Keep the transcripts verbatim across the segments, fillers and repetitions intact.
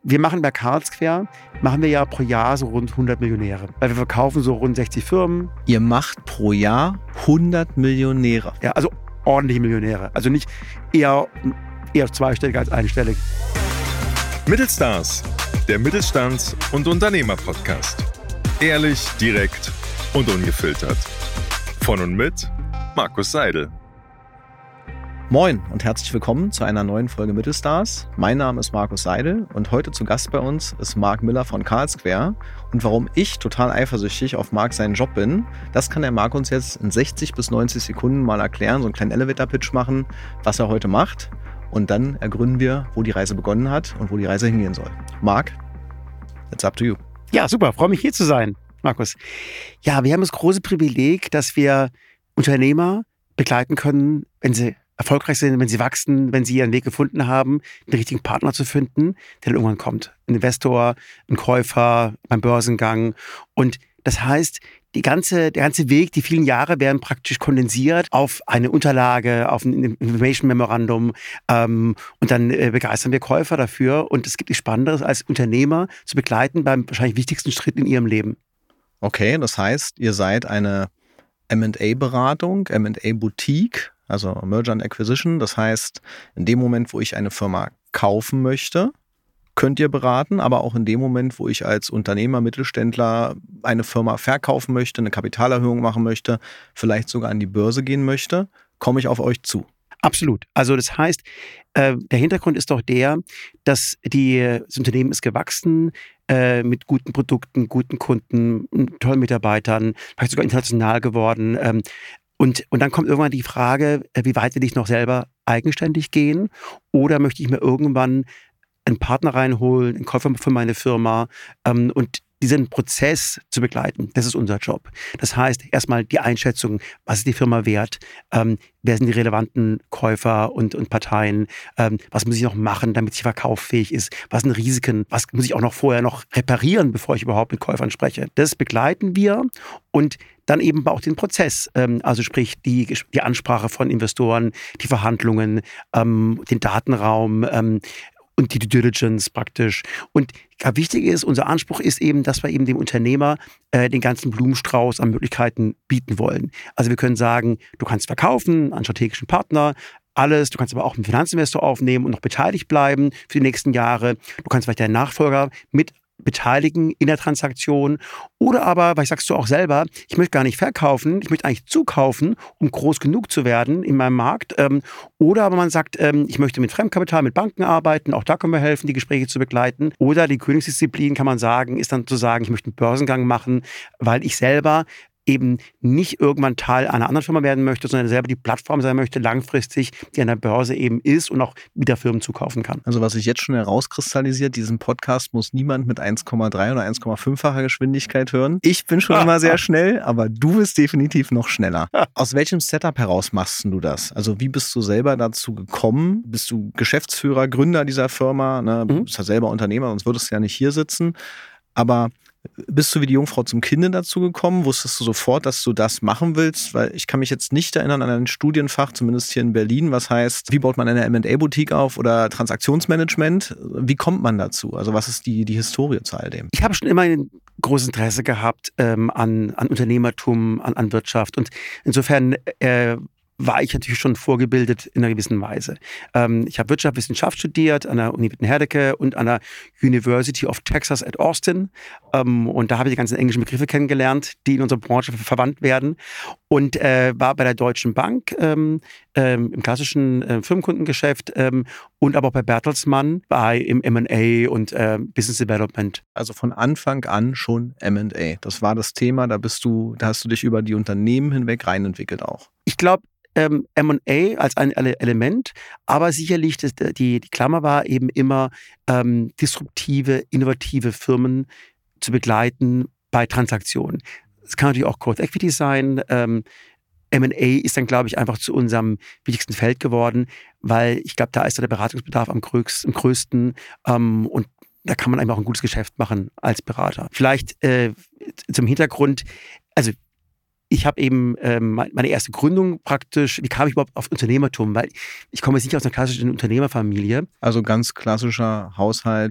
Wir machen bei Carlsquare, machen wir ja pro Jahr so rund hundert Millionäre. Weil wir verkaufen so rund sechzig Firmen. Ihr macht pro Jahr hundert Millionäre? Ja, also ordentliche Millionäre. Also nicht eher, eher zweistellig als einstellig. Mittelstars, der Mittelstands- und Unternehmer-Podcast. Ehrlich, direkt und ungefiltert. Von und mit Markus Seidel. Moin und herzlich willkommen zu einer neuen Folge Mittelstars. Mein Name ist Markus Seidel und heute zu Gast bei uns ist Marc Miller von Carlsquare. Und warum ich total eifersüchtig auf Marc seinen Job bin, das kann der Marc uns jetzt in sechzig bis neunzig Sekunden mal erklären, so einen kleinen Elevator-Pitch machen, was er heute macht. Und dann ergründen wir, wo die Reise begonnen hat und wo die Reise hingehen soll. Marc, it's up to you. Ja, super, freue mich hier zu sein, Markus. Ja, wir haben das große Privileg, dass wir Unternehmer begleiten können, wenn sie erfolgreich sind, wenn sie wachsen, wenn sie ihren Weg gefunden haben, den richtigen Partner zu finden, der dann irgendwann kommt. Ein Investor, ein Käufer beim Börsengang. Und das heißt, die ganze, der ganze Weg, die vielen Jahre werden praktisch kondensiert auf eine Unterlage, auf ein Information Memorandum ähm, und dann äh, begeistern wir Käufer dafür. Und es gibt nichts Spannenderes, als Unternehmer zu begleiten beim wahrscheinlich wichtigsten Schritt in ihrem Leben. Okay, das heißt, ihr seid eine M und A-Beratung, M und A-Boutique, also Merger and Acquisition. Das heißt, in dem Moment, wo ich eine Firma kaufen möchte, könnt ihr beraten, aber auch in dem Moment, wo ich als Unternehmer, Mittelständler eine Firma verkaufen möchte, eine Kapitalerhöhung machen möchte, vielleicht sogar an die Börse gehen möchte, komme ich auf euch zu. Absolut. Also das heißt, äh, der Hintergrund ist doch der, dass die, das Unternehmen ist gewachsen äh, mit guten Produkten, guten Kunden, tollen Mitarbeitern, vielleicht sogar international geworden. Ähm, Und, und dann kommt irgendwann die Frage, wie weit will ich noch selber eigenständig gehen? Oder möchte ich mir irgendwann einen Partner reinholen, einen Käufer für meine Firma ähm, und diesen Prozess zu begleiten? Das ist unser Job. Das heißt, erstmal die Einschätzung, was ist die Firma wert? Ähm, wer sind die relevanten Käufer und, und Parteien? Ähm, was muss ich noch machen, damit sie verkauffähig ist? Was sind Risiken? Was muss ich auch noch vorher noch reparieren, bevor ich überhaupt mit Käufern spreche? Das begleiten wir und dann eben auch den Prozess, ähm, also sprich die, die Ansprache von Investoren, die Verhandlungen, ähm, den Datenraum, ähm, und die Due Diligence praktisch. Und ja, wichtig ist, unser Anspruch ist eben, dass wir eben dem Unternehmer äh, den ganzen Blumenstrauß an Möglichkeiten bieten wollen. Also wir können sagen, du kannst verkaufen an strategischen Partner, alles. Du kannst aber auch einen Finanzinvestor aufnehmen und noch beteiligt bleiben für die nächsten Jahre. Du kannst vielleicht deinen Nachfolger mit beteiligen in der Transaktion. Oder aber, weil sagst du auch selber, ich möchte gar nicht verkaufen, ich möchte eigentlich zukaufen, um groß genug zu werden in meinem Markt. Ähm, oder aber man sagt, ähm, ich möchte mit Fremdkapital, mit Banken arbeiten, auch da können wir helfen, die Gespräche zu begleiten. Oder die Königsdisziplin, kann man sagen, ist dann zu sagen, ich möchte einen Börsengang machen, weil ich selber eben nicht irgendwann Teil einer anderen Firma werden möchte, sondern selber die Plattform sein möchte, langfristig, die an der Börse eben ist und auch wieder Firmen zukaufen kann. Also was sich jetzt schon herauskristallisiert, diesen Podcast muss niemand mit eins Komma drei oder eins Komma fünf-facher Geschwindigkeit hören. Ich bin schon immer sehr schnell, aber du bist definitiv noch schneller. Aus welchem Setup heraus machst du das? Also wie bist du selber dazu gekommen? Bist du Geschäftsführer, Gründer dieser Firma? Ne? Du bist ja selber Unternehmer, sonst würdest du ja nicht hier sitzen. Aber bist du wie die Jungfrau zum Kinde dazu gekommen? Wusstest du sofort, dass du das machen willst? Weil ich kann mich jetzt nicht erinnern an ein Studienfach, zumindest hier in Berlin, was heißt, wie baut man eine M und A-Boutique auf oder Transaktionsmanagement? Wie kommt man dazu? Also was ist die, die Historie zu all dem? Ich habe schon immer ein großes Interesse gehabt ähm, an, an Unternehmertum, an, an Wirtschaft. Und insofern äh, war ich natürlich schon vorgebildet in einer gewissen Weise. Ähm, ich habe Wirtschaftswissenschaft studiert an der Uni Witten-Herdecke und an der University of Texas at Austin. Ähm, und da habe ich die ganzen englischen Begriffe kennengelernt, die in unserer Branche verwandt werden. Und äh, war bei der Deutschen Bank ähm, ähm, im klassischen äh, Firmenkundengeschäft ähm, und aber auch bei Bertelsmann bei im M und A und äh, Business Development. Also von Anfang an schon M und A. Das war das Thema, da bist du, da hast du dich über die Unternehmen hinweg reinentwickelt auch. Ich glaube, Ähm, M und A als ein Element, aber sicherlich das, die, die Klammer war eben immer ähm, disruptive, innovative Firmen zu begleiten bei Transaktionen. Es kann natürlich auch Growth Equity sein. Ähm, M und A ist dann, glaube ich, einfach zu unserem wichtigsten Feld geworden, weil ich glaube, da ist der Beratungsbedarf am größten, am größten ähm, und da kann man einfach auch ein gutes Geschäft machen als Berater. Vielleicht äh, zum Hintergrund, also ich habe eben ähm, meine erste Gründung praktisch, wie kam ich überhaupt auf Unternehmertum? Weil ich komme jetzt nicht aus einer klassischen Unternehmerfamilie. Also ganz klassischer Haushalt,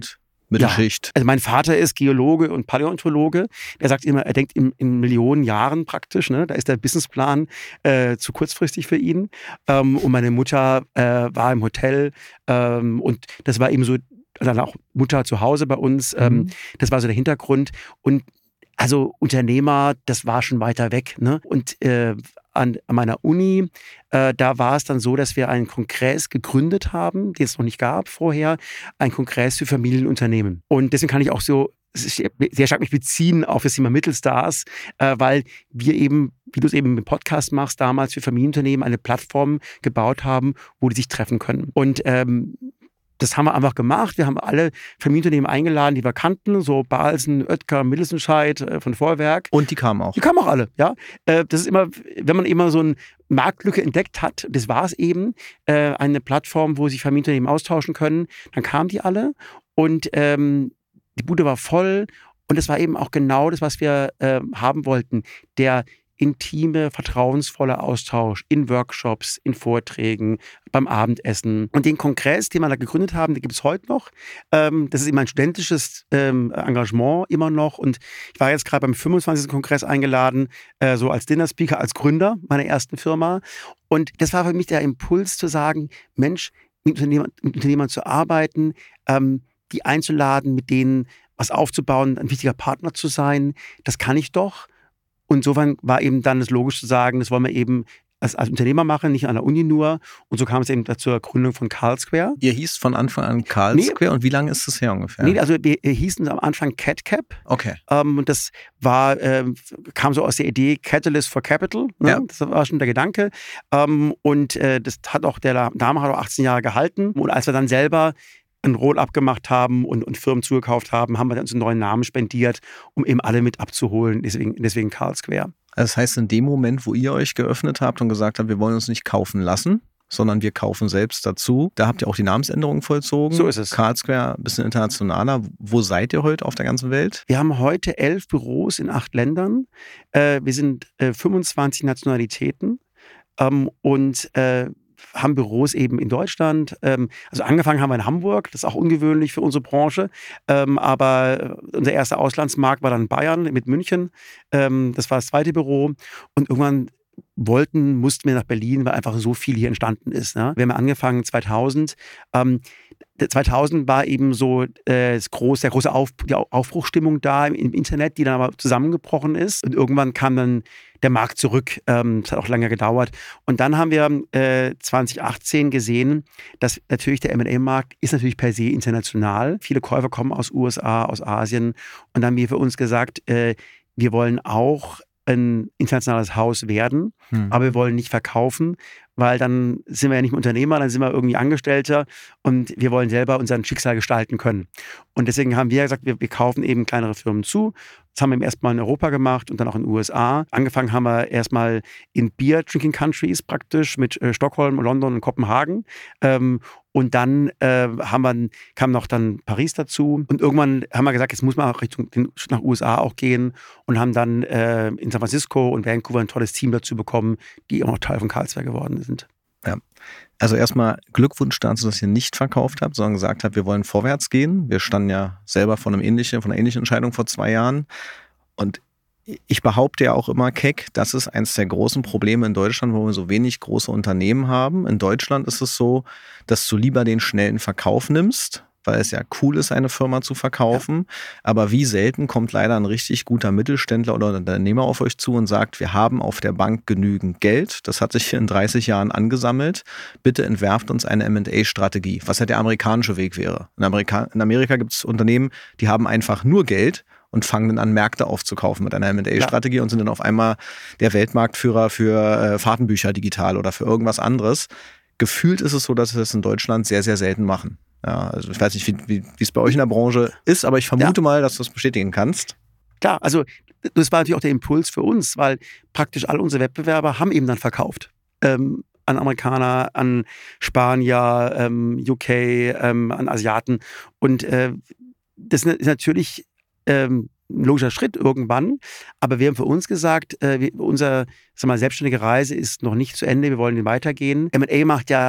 Mittelschicht. Ja. Also mein Vater ist Geologe und Paläontologe. Er sagt immer, er denkt in, in Millionen Jahren praktisch. Ne? Da ist der Businessplan äh, zu kurzfristig für ihn. Ähm, und meine Mutter äh, war im Hotel ähm, und das war eben so, dann auch Mutter zu Hause bei uns. Ähm, Mhm. Das war so der Hintergrund. Und also Unternehmer, das war schon weiter weg. Ne? Und äh, an, an meiner Uni, äh, da war es dann so, dass wir einen Kongress gegründet haben, den es noch nicht gab vorher, ein Kongress für Familienunternehmen. Und deswegen kann ich auch so sehr stark mich beziehen auf das Thema Mittelstars, äh, weil wir eben, wie du es eben im Podcast machst, damals für Familienunternehmen eine Plattform gebaut haben, wo die sich treffen können. Und ähm, das haben wir einfach gemacht. Wir haben alle Familienunternehmen eingeladen, die wir kannten, so Balsen, Oetker, Mittelsenscheid äh, von Vorwerk. Und die kamen auch. Die kamen auch alle, ja. Äh, das ist immer, wenn man immer so eine Marktlücke entdeckt hat, das war es eben, äh, eine Plattform, wo sich Familienunternehmen austauschen können, dann kamen die alle und ähm, die Bude war voll und das war eben auch genau das, was wir äh, haben wollten. Der intime, vertrauensvolle Austausch in Workshops, in Vorträgen, beim Abendessen. Und den Kongress, den wir da gegründet haben, den gibt es heute noch. Ähm, das ist eben ein studentisches ähm, Engagement immer noch. Und ich war jetzt gerade beim fünfundzwanzigsten Kongress eingeladen, äh, so als Dinner-Speaker, als Gründer meiner ersten Firma. Und das war für mich der Impuls zu sagen, Mensch, mit Unternehmern, mit Unternehmern zu arbeiten, ähm, die einzuladen, mit denen was aufzubauen, ein wichtiger Partner zu sein, das kann ich doch. Und insofern war eben dann das logisch zu sagen, das wollen wir eben als, als Unternehmer machen, nicht an der Uni nur. Und so kam es eben zur Gründung von Carl Square. Ihr hießt von Anfang an Carl Nee. Square und wie lange ist das her ungefähr? Nee, also wir hießen am Anfang CatCap. Okay. Ähm, und das war, ähm, kam so aus der Idee Catalyst for Capital. Ne? Ja. Das war schon der Gedanke. Ähm, und äh, das hat auch, der Name hat auch achtzehn Jahre gehalten. Und als wir dann selber ein Roll-up gemacht haben und, und Firmen zugekauft haben, haben wir dann uns einen neuen Namen spendiert, um eben alle mit abzuholen. Deswegen, deswegen Carl Square. Das heißt, in dem Moment, wo ihr euch geöffnet habt und gesagt habt, wir wollen uns nicht kaufen lassen, sondern wir kaufen selbst dazu, da habt ihr auch die Namensänderung vollzogen. So ist es. Carl Square, ein bisschen internationaler. Wo seid ihr heute auf der ganzen Welt? Wir haben heute elf Büros in acht Ländern. Äh, wir sind äh, fünfundzwanzig Nationalitäten ähm, und äh, haben Büros eben in Deutschland. Ähm, also angefangen haben wir in Hamburg, das ist auch ungewöhnlich für unsere Branche. Ähm, aber unser erster Auslandsmarkt war dann Bayern mit München. Ähm, das war das zweite Büro. Und irgendwann wollten, mussten wir nach Berlin, weil einfach so viel hier entstanden ist. Ne? Wir haben angefangen zweitausend. Ähm, zweitausend war eben so äh, das große, der große Auf, die Aufbruchsstimmung da im, im Internet, die dann aber zusammengebrochen ist. Und irgendwann kam dann der Markt zurück. Ähm, das hat auch lange gedauert. Und dann haben wir äh, zwanzig achtzehn gesehen, dass natürlich der M und A-Markt ist natürlich per se international. Viele Käufer kommen aus U S A, aus Asien. Und dann haben wir für uns gesagt, äh, wir wollen auch ein internationales Haus werden, hm. aber wir wollen nicht verkaufen, weil dann sind wir ja nicht mehr Unternehmer, dann sind wir irgendwie Angestellter und wir wollen selber unser Schicksal gestalten können. Und deswegen haben wir gesagt, wir, wir kaufen eben kleinere Firmen zu. Das haben wir erstmal in Europa gemacht und dann auch in den U S A. Angefangen haben wir erstmal in Beer-Drinking-Countries praktisch mit äh, Stockholm, London und Kopenhagen. Ähm, und dann äh, haben wir, kam noch dann Paris dazu. Und irgendwann haben wir gesagt, jetzt muss man auch Richtung den, nach U S A auch gehen und haben dann äh, in San Francisco und Vancouver ein tolles Team dazu bekommen, die auch noch Teil von Carl Square geworden sind. Ja. Also erstmal Glückwunsch dazu, dass ihr nicht verkauft habt, sondern gesagt habt, wir wollen vorwärts gehen. Wir standen ja selber von einem ähnlichen, von einer ähnlichen Entscheidung vor zwei Jahren. Und ich behaupte ja auch immer keck, das ist eines der großen Probleme in Deutschland, wo wir so wenig große Unternehmen haben. In Deutschland ist es so, dass du lieber den schnellen Verkauf nimmst, weil es ja cool ist, eine Firma zu verkaufen. Ja. Aber wie selten kommt leider ein richtig guter Mittelständler oder Unternehmer auf euch zu und sagt, wir haben auf der Bank genügend Geld. Das hat sich in dreißig Jahren angesammelt. Bitte entwerft uns eine M und A-Strategie, was ja der amerikanische Weg wäre. In Amerika, in Amerika gibt es Unternehmen, die haben einfach nur Geld und fangen dann an, Märkte aufzukaufen mit einer M und A-Strategie ja. und sind dann auf einmal der Weltmarktführer für äh, Fahrtenbücher digital oder für irgendwas anderes. Gefühlt ist es so, dass wir das in Deutschland sehr, sehr selten machen. Ja, also ich weiß nicht, wie, wie es bei euch in der Branche ist, aber ich vermute ja. mal, dass du das bestätigen kannst. Klar, also das war natürlich auch der Impuls für uns, weil praktisch alle unsere Wettbewerber haben eben dann verkauft. Ähm, an Amerikaner, an Spanier, ähm, U K, ähm, an Asiaten. Und äh, das ist natürlich ähm, ein logischer Schritt irgendwann, aber wir haben für uns gesagt, äh, wir, unsere sag mal, selbstständige Reise ist noch nicht zu Ende, wir wollen weitergehen. M und A macht ja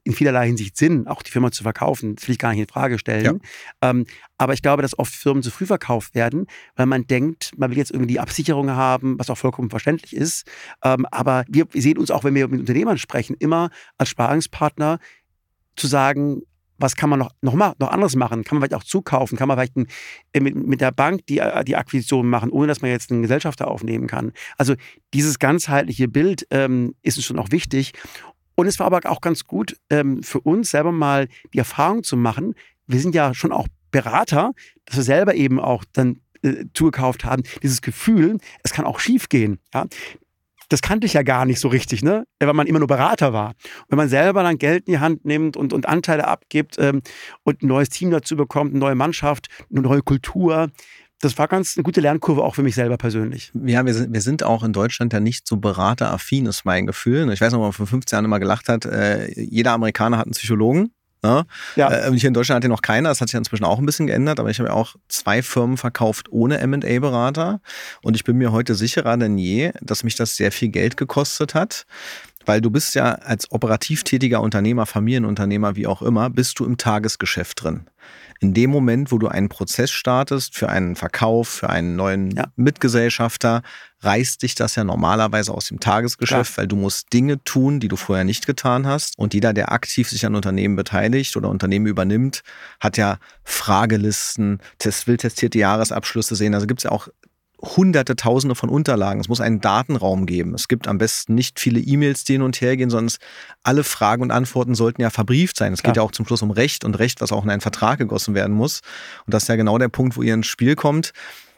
in vielerlei Hinsicht Sinn, auch die Firma zu verkaufen. Das will ich gar nicht in Frage stellen. Ja. Ähm, aber ich glaube, dass oft Firmen zu früh verkauft werden, weil man denkt, man will jetzt irgendwie die Absicherung haben, was auch vollkommen verständlich ist. Ähm, aber wir sehen uns auch, wenn wir mit Unternehmern sprechen, immer als Sparingspartner zu sagen, was kann man noch, noch, mal, noch anderes machen? Kann man vielleicht auch zukaufen? Kann man vielleicht ein, mit, mit der Bank die, die Akquisition machen, ohne dass man jetzt einen Gesellschafter aufnehmen kann? Also dieses ganzheitliche Bild ähm, ist uns schon auch wichtig. Und es war aber auch ganz gut ähm, für uns selber mal die Erfahrung zu machen. Wir sind ja schon auch Berater, dass wir selber eben auch dann äh, zugekauft haben. Dieses Gefühl, es kann auch schief gehen. Ja? Das kannte ich ja gar nicht so richtig, ne? Weil man immer nur Berater war. Und wenn man selber dann Geld in die Hand nimmt und, und Anteile abgibt ähm, und ein neues Team dazu bekommt, eine neue Mannschaft, eine neue Kultur, das war ganz eine gute Lernkurve auch für mich selber persönlich. Ja, wir sind, wir sind auch in Deutschland ja nicht so berateraffin, ist mein Gefühl. Ich weiß noch, ob man vor fünfzehn Jahren immer gelacht hat, äh, jeder Amerikaner hat einen Psychologen. Ne? Ja. Äh, hier in Deutschland hat ja noch keiner, das hat sich inzwischen auch ein bisschen geändert, aber ich habe ja auch zwei Firmen verkauft ohne M und A-Berater und ich bin mir heute sicherer denn je, dass mich das sehr viel Geld gekostet hat. Weil du bist ja als operativ tätiger Unternehmer, Familienunternehmer, wie auch immer, bist du im Tagesgeschäft drin. In dem Moment, wo du einen Prozess startest für einen Verkauf, für einen neuen ja. Mitgesellschafter, reißt dich das ja normalerweise aus dem Tagesgeschäft, Klar. weil du musst Dinge tun, die du vorher nicht getan hast. Und jeder, der aktiv sich an Unternehmen beteiligt oder Unternehmen übernimmt, hat ja Fragelisten, will testierte Jahresabschlüsse sehen. Also gibt es ja auch Hunderte, Tausende von Unterlagen. Es muss einen Datenraum geben. Es gibt am besten nicht viele E-Mails, die hin und her gehen, sondern alle Fragen und Antworten sollten ja verbrieft sein. Es geht ja auch zum Schluss um Recht und Recht, was auch in einen Vertrag gegossen werden muss. Und das ist ja genau der Punkt, wo ihr ins Spiel kommt.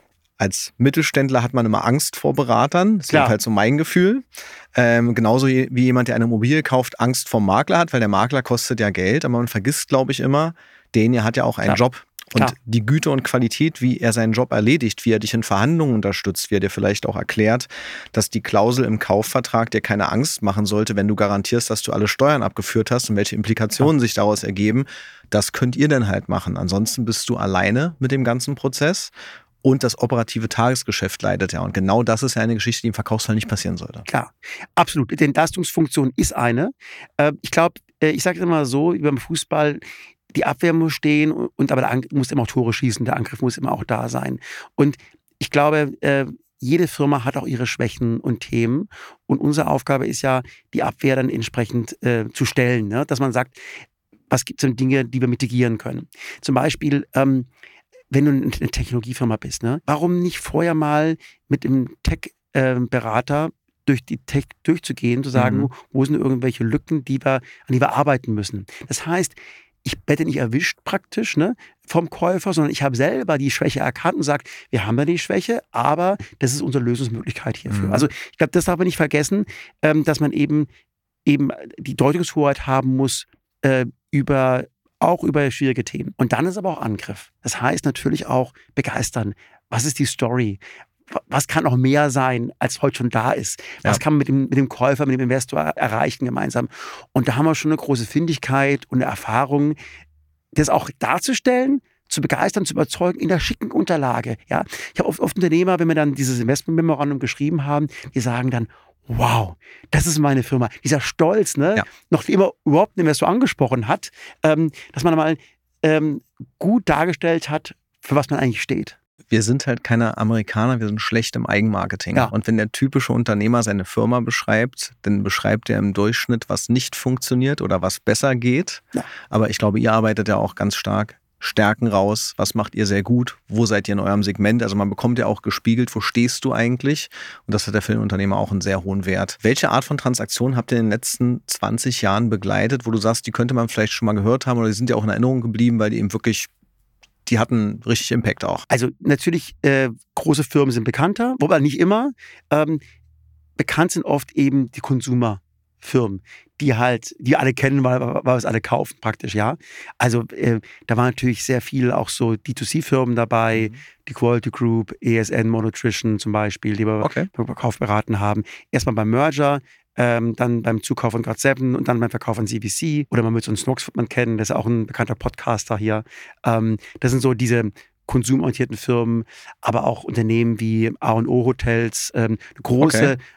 Als Mittelständler hat man immer Angst vor Beratern. Das ist halt so mein Gefühl. Ähm, genauso wie jemand, der eine Immobilie kauft, Angst vor Makler hat, weil der Makler kostet ja Geld. Aber man vergisst, glaube ich, immer, derjenige hat ja auch einen Klar. Job. Und Klar. die Güte und Qualität, wie er seinen Job erledigt, wie er dich in Verhandlungen unterstützt, wie er dir vielleicht auch erklärt, dass die Klausel im Kaufvertrag dir keine Angst machen sollte, wenn du garantierst, dass du alle Steuern abgeführt hast und welche Implikationen ja. sich daraus ergeben, das könnt ihr dann halt machen. Ansonsten bist du alleine mit dem ganzen Prozess und das operative Tagesgeschäft leidet ja. Und genau das ist ja eine Geschichte, die im Verkaufsfall nicht passieren sollte. Klar, absolut. Die Entlastungsfunktion ist eine. Ich glaube, ich sage es immer so, wie beim Fußball, die Abwehr muss stehen, und aber der Angriff muss immer auch Tore schießen, der Angriff muss immer auch da sein. Und ich glaube, äh, jede Firma hat auch ihre Schwächen und Themen. Und unsere Aufgabe ist ja, die Abwehr dann entsprechend äh, zu stellen. Ne? Dass man sagt, was gibt es denn Dinge, die wir mitigieren können? Zum Beispiel, ähm, wenn du eine Technologiefirma bist, ne? Warum nicht vorher mal mit dem Tech-Berater äh, durch die Tech durchzugehen, zu sagen, mhm. wo sind irgendwelche Lücken, die wir, an die wir arbeiten müssen. Das heißt, ich werde nicht erwischt praktisch ne, vom Käufer, sondern ich habe selber die Schwäche erkannt und sage, wir haben ja die Schwäche, aber das ist unsere Lösungsmöglichkeit hierfür. Mhm. Also ich glaube, das darf man nicht vergessen, ähm, dass man eben, eben die Deutungshoheit haben muss äh, über auch über schwierige Themen. Und dann ist aber auch Angriff. Das heißt natürlich auch begeistern. Was ist die Story? Was kann noch mehr sein, als heute schon da ist? Was ja. kann man mit dem, mit dem Käufer, mit dem Investor erreichen gemeinsam? Und da haben wir schon eine große Findigkeit und eine Erfahrung, das auch darzustellen, zu begeistern, zu überzeugen in der schicken Unterlage. Ja? Ich habe oft, oft Unternehmer, wenn wir dann dieses Investmentmemorandum geschrieben haben, die sagen dann, wow, das ist meine Firma. Dieser Stolz, ne? ja. noch immer überhaupt nicht mehr so angesprochen hat, ähm, dass man mal ähm, gut dargestellt hat, für was man eigentlich steht. Wir sind halt keine Amerikaner, wir sind schlecht im Eigenmarketing. Ja. Und wenn der typische Unternehmer seine Firma beschreibt, dann beschreibt er im Durchschnitt, was nicht funktioniert oder was besser geht. Ja. Aber ich glaube, ihr arbeitet ja auch ganz stark Stärken raus. Was macht ihr sehr gut? Wo seid ihr in eurem Segment? Also man bekommt ja auch gespiegelt, wo stehst du eigentlich? Und das hat der Filmunternehmer auch einen sehr hohen Wert. Welche Art von Transaktionen habt ihr in den letzten zwanzig Jahren begleitet, wo du sagst, die könnte man vielleicht schon mal gehört haben oder die sind ja auch in Erinnerung geblieben, weil die eben wirklich die hatten richtig Impact auch. Also natürlich, äh, große Firmen sind bekannter, wobei nicht immer. Ähm, bekannt sind oft eben die Consumer-Firmen, die halt, die alle kennen, weil, weil wir es alle kaufen praktisch, ja. Also äh, da war natürlich sehr viel auch so D zwei C-Firmen dabei, mhm. die Quality Group, E S N, Monotrition zum Beispiel, die wir okay. beim Verkauf beraten haben. Erstmal beim Merger, Ähm, dann beim Zukauf von God seven und dann beim Verkauf von C V C. Oder man wird so einen Snox wird man kennen, das ist auch ein bekannter Podcaster hier. Ähm, das sind so diese konsumorientierten Firmen, aber auch Unternehmen wie A und O Hotels, ähm, große, okay.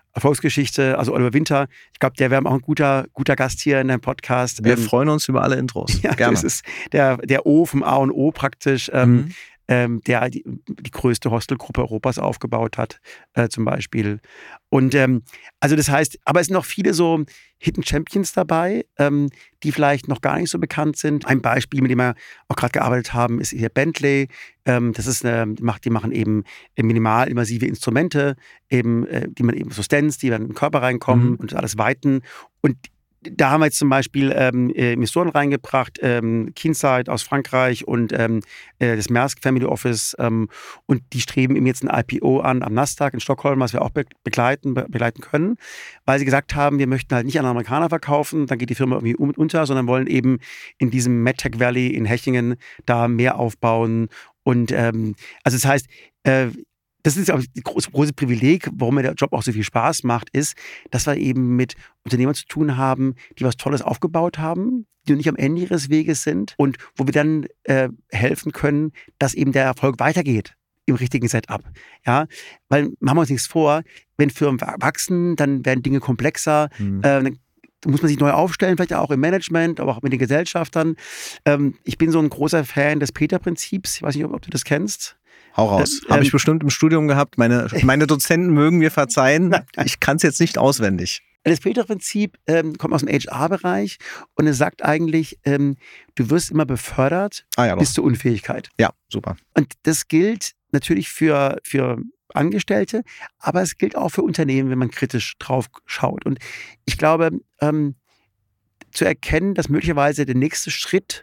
Erfolgsgeschichte, also Oliver Winter. Ich glaube, der wäre auch ein guter, guter Gast hier in deinem Podcast. Wir ähm, freuen uns über alle Intros. Ja, Gerne. das ist der, der O vom A und O praktisch, ähm, mhm. ähm, der die, die größte Hostelgruppe Europas aufgebaut hat, äh, zum Beispiel. Und ähm, also das heißt, aber es sind noch viele so Hidden Champions dabei, ähm, die vielleicht noch gar nicht so bekannt sind. Ein Beispiel, mit dem wir auch gerade gearbeitet haben, ist hier Bentley. Ähm, das ist eine, die, macht, die machen eben minimal immersive Instrumente, eben, äh, die man eben so Stents, die dann in den Körper reinkommen mhm. und alles weiten. Und da haben wir jetzt zum Beispiel ähm, Investoren reingebracht, ähm, Keysight aus Frankreich und ähm, äh, das Maersk Family Office ähm, und die streben eben jetzt ein I P O an am Nasdaq in Stockholm, was wir auch be- begleiten, be- begleiten können, weil sie gesagt haben, wir möchten halt nicht an Amerikaner verkaufen, dann geht die Firma irgendwie um, unter, sondern wollen eben in diesem MedTech Valley in Hechingen da mehr aufbauen und ähm, also das heißt, äh, das ist auch das große, große Privileg, warum mir der Job auch so viel Spaß macht, ist, dass wir eben mit Unternehmern zu tun haben, die was Tolles aufgebaut haben, die noch nicht am Ende ihres Weges sind und wo wir dann äh, helfen können, dass eben der Erfolg weitergeht im richtigen Setup. Ja? Weil, machen wir uns nichts vor, wenn Firmen wachsen, dann werden Dinge komplexer, mhm. äh, dann muss man sich neu aufstellen, vielleicht auch im Management, aber auch mit den Gesellschaftern. Ähm, ich bin so ein großer Fan des Peter-Prinzips. Ich weiß nicht, ob, ob du das kennst. Hau raus. Ähm, Habe ich bestimmt im Studium gehabt. Meine, meine Dozenten mögen mir verzeihen. Ich kann es jetzt nicht auswendig. Das Peter-Prinzip ähm, kommt aus dem H R-Bereich und es sagt eigentlich, ähm, du wirst immer befördert ah, ja, bis zur Unfähigkeit. Ja, super. Und das gilt natürlich für, für Angestellte, aber es gilt auch für Unternehmen, wenn man kritisch drauf schaut. Und ich glaube, ähm, zu erkennen, dass möglicherweise der nächste Schritt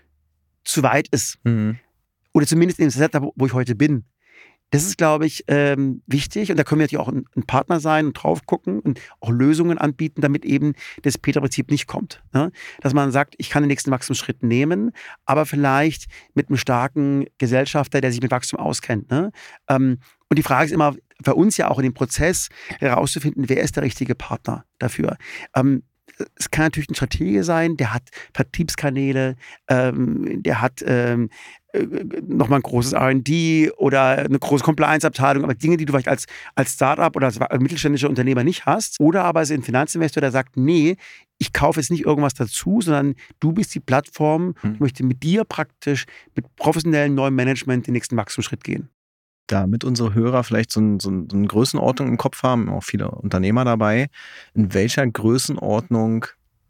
zu weit ist. Mhm. Oder zumindest in dem Setup, wo ich heute bin. Das ist, glaube ich, ähm, wichtig. Und da können wir natürlich auch ein, ein Partner sein und drauf gucken und auch Lösungen anbieten, damit eben das Peter-Prinzip nicht kommt. Ne? Dass man sagt, ich kann den nächsten Wachstumsschritt nehmen, aber vielleicht mit einem starken Gesellschafter, der sich mit Wachstum auskennt. Ne? Ähm, und die Frage ist immer, für uns ja auch in dem Prozess herauszufinden, wer ist der richtige Partner dafür. Ähm, Es kann natürlich ein Stratege sein, der hat Vertriebskanäle, ähm, der hat ähm, nochmal ein großes R und D oder eine große Compliance-Abteilung, aber Dinge, die du vielleicht als, als Startup oder als mittelständischer Unternehmer nicht hast. Oder aber es ist ein Finanzinvestor, der sagt, nee, ich kaufe jetzt nicht irgendwas dazu, sondern du bist die Plattform, hm. ich möchte mit dir praktisch, mit professionellem neuem Management den nächsten Wachstumsschritt gehen. Damit unsere Hörer vielleicht so, ein, so eine Größenordnung im Kopf haben, auch viele Unternehmer dabei, in welcher Größenordnung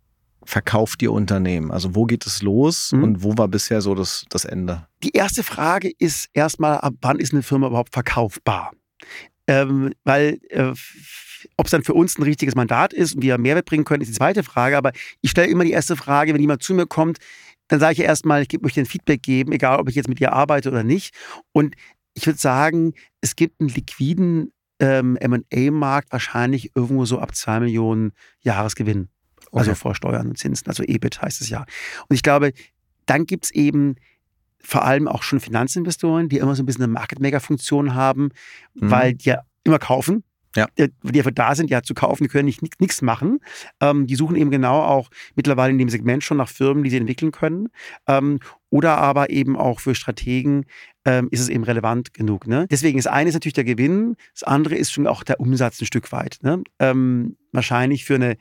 verkauft ihr Unternehmen? Also wo geht es los mhm. und wo war bisher so das, das Ende? Die erste Frage ist erstmal, ab wann ist eine Firma überhaupt verkaufbar? Ähm, weil äh, ob es dann für uns ein richtiges Mandat ist und wir Mehrwert bringen können, ist die zweite Frage. Aber ich stelle immer die erste Frage, wenn jemand zu mir kommt, dann sage ich erstmal, ich möchte ein Feedback geben, egal ob ich jetzt mit dir arbeite oder nicht. Und ich würde sagen, es gibt einen liquiden ähm, M und A-Markt wahrscheinlich irgendwo so ab zwei Millionen Jahresgewinn. Okay. Also vor Steuern und Zinsen, also E B I T heißt es ja. Und ich glaube, dann gibt es eben vor allem auch schon Finanzinvestoren, die immer so ein bisschen eine Market-Maker-Funktion haben, mhm. weil die ja immer kaufen. Ja. Die dafür da sind, ja zu kaufen, die können nicht nichts machen. Ähm, die suchen eben genau auch mittlerweile in dem Segment schon nach Firmen, die sie entwickeln können. Ähm, oder aber eben auch für Strategen ähm, ist es eben relevant genug. Ne? Deswegen, das eine ist natürlich der Gewinn, das andere ist schon auch der Umsatz ein Stück weit. Ne? Ähm, wahrscheinlich für, eine,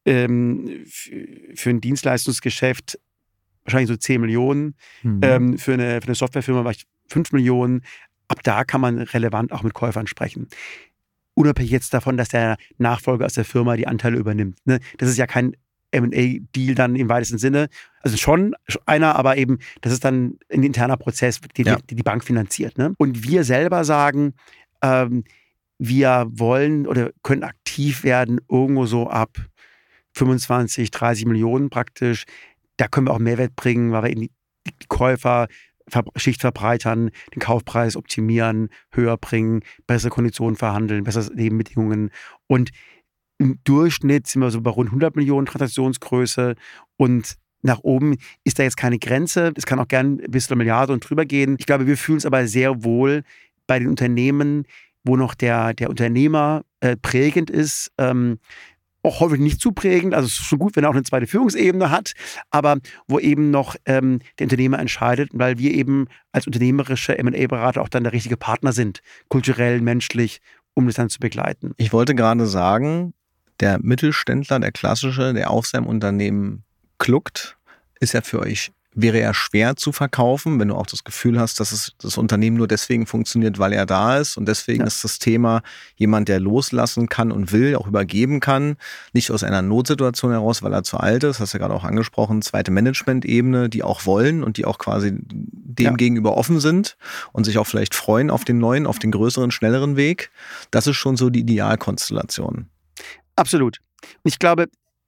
ähm, für ein Dienstleistungsgeschäft wahrscheinlich so zehn Millionen, mhm. ähm, für, eine, für eine Softwarefirma vielleicht fünf Millionen. Ab da kann man relevant auch mit Käufern sprechen. Unabhängig jetzt davon, dass der Nachfolger aus der Firma die Anteile übernimmt. Ne? Das ist ja kein M und A-Deal dann im weitesten Sinne. Also schon einer, aber eben, das ist dann ein interner Prozess, den ja. die, die Bank finanziert. Ne? Und wir selber sagen, ähm, wir wollen oder können aktiv werden irgendwo so ab fünfundzwanzig, dreißig Millionen praktisch. Da können wir auch Mehrwert bringen, weil wir eben die, die Käufer Schicht verbreitern, den Kaufpreis optimieren, höher bringen, bessere Konditionen verhandeln, bessere Nebenbedingungen. Und im Durchschnitt sind wir so bei rund hundert Millionen Transaktionsgröße und nach oben ist da jetzt keine Grenze. Es kann auch gern bis zu einer Milliarde und drüber gehen. Ich glaube, wir fühlen uns aber sehr wohl bei den Unternehmen, wo noch der, der Unternehmer äh, prägend ist, ähm, auch häufig nicht zu prägend, also es ist schon gut, wenn er auch eine zweite Führungsebene hat, aber wo eben noch ähm, der Unternehmer entscheidet, weil wir eben als unternehmerische M und A-Berater auch dann der richtige Partner sind, kulturell, menschlich um das dann zu begleiten. Ich wollte gerade sagen, der Mittelständler, der klassische, der auf seinem Unternehmen kluckt, ist ja für euch, wäre ja schwer zu verkaufen, wenn du auch das Gefühl hast, dass es, das Unternehmen nur deswegen funktioniert, weil er da ist. Und deswegen ja. ist das Thema jemand, der loslassen kann und will, auch übergeben kann. Nicht aus einer Notsituation heraus, weil er zu alt ist, hast du ja gerade auch angesprochen, zweite Management-Ebene, die auch wollen und die auch quasi dem ja. gegenüber offen sind und sich auch vielleicht freuen auf den neuen, auf den größeren, schnelleren Weg. Das ist schon so die Idealkonstellation. Absolut. Und ich glaube,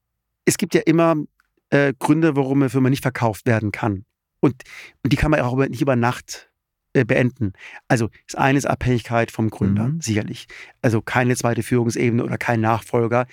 es gibt ja immer äh, Gründe, warum eine Firma nicht verkauft werden kann. Und, und die kann man auch nicht über Nacht äh, beenden. Also das eine ist Abhängigkeit vom Gründer, mhm. sicherlich. Also keine zweite Führungsebene oder kein Nachfolger,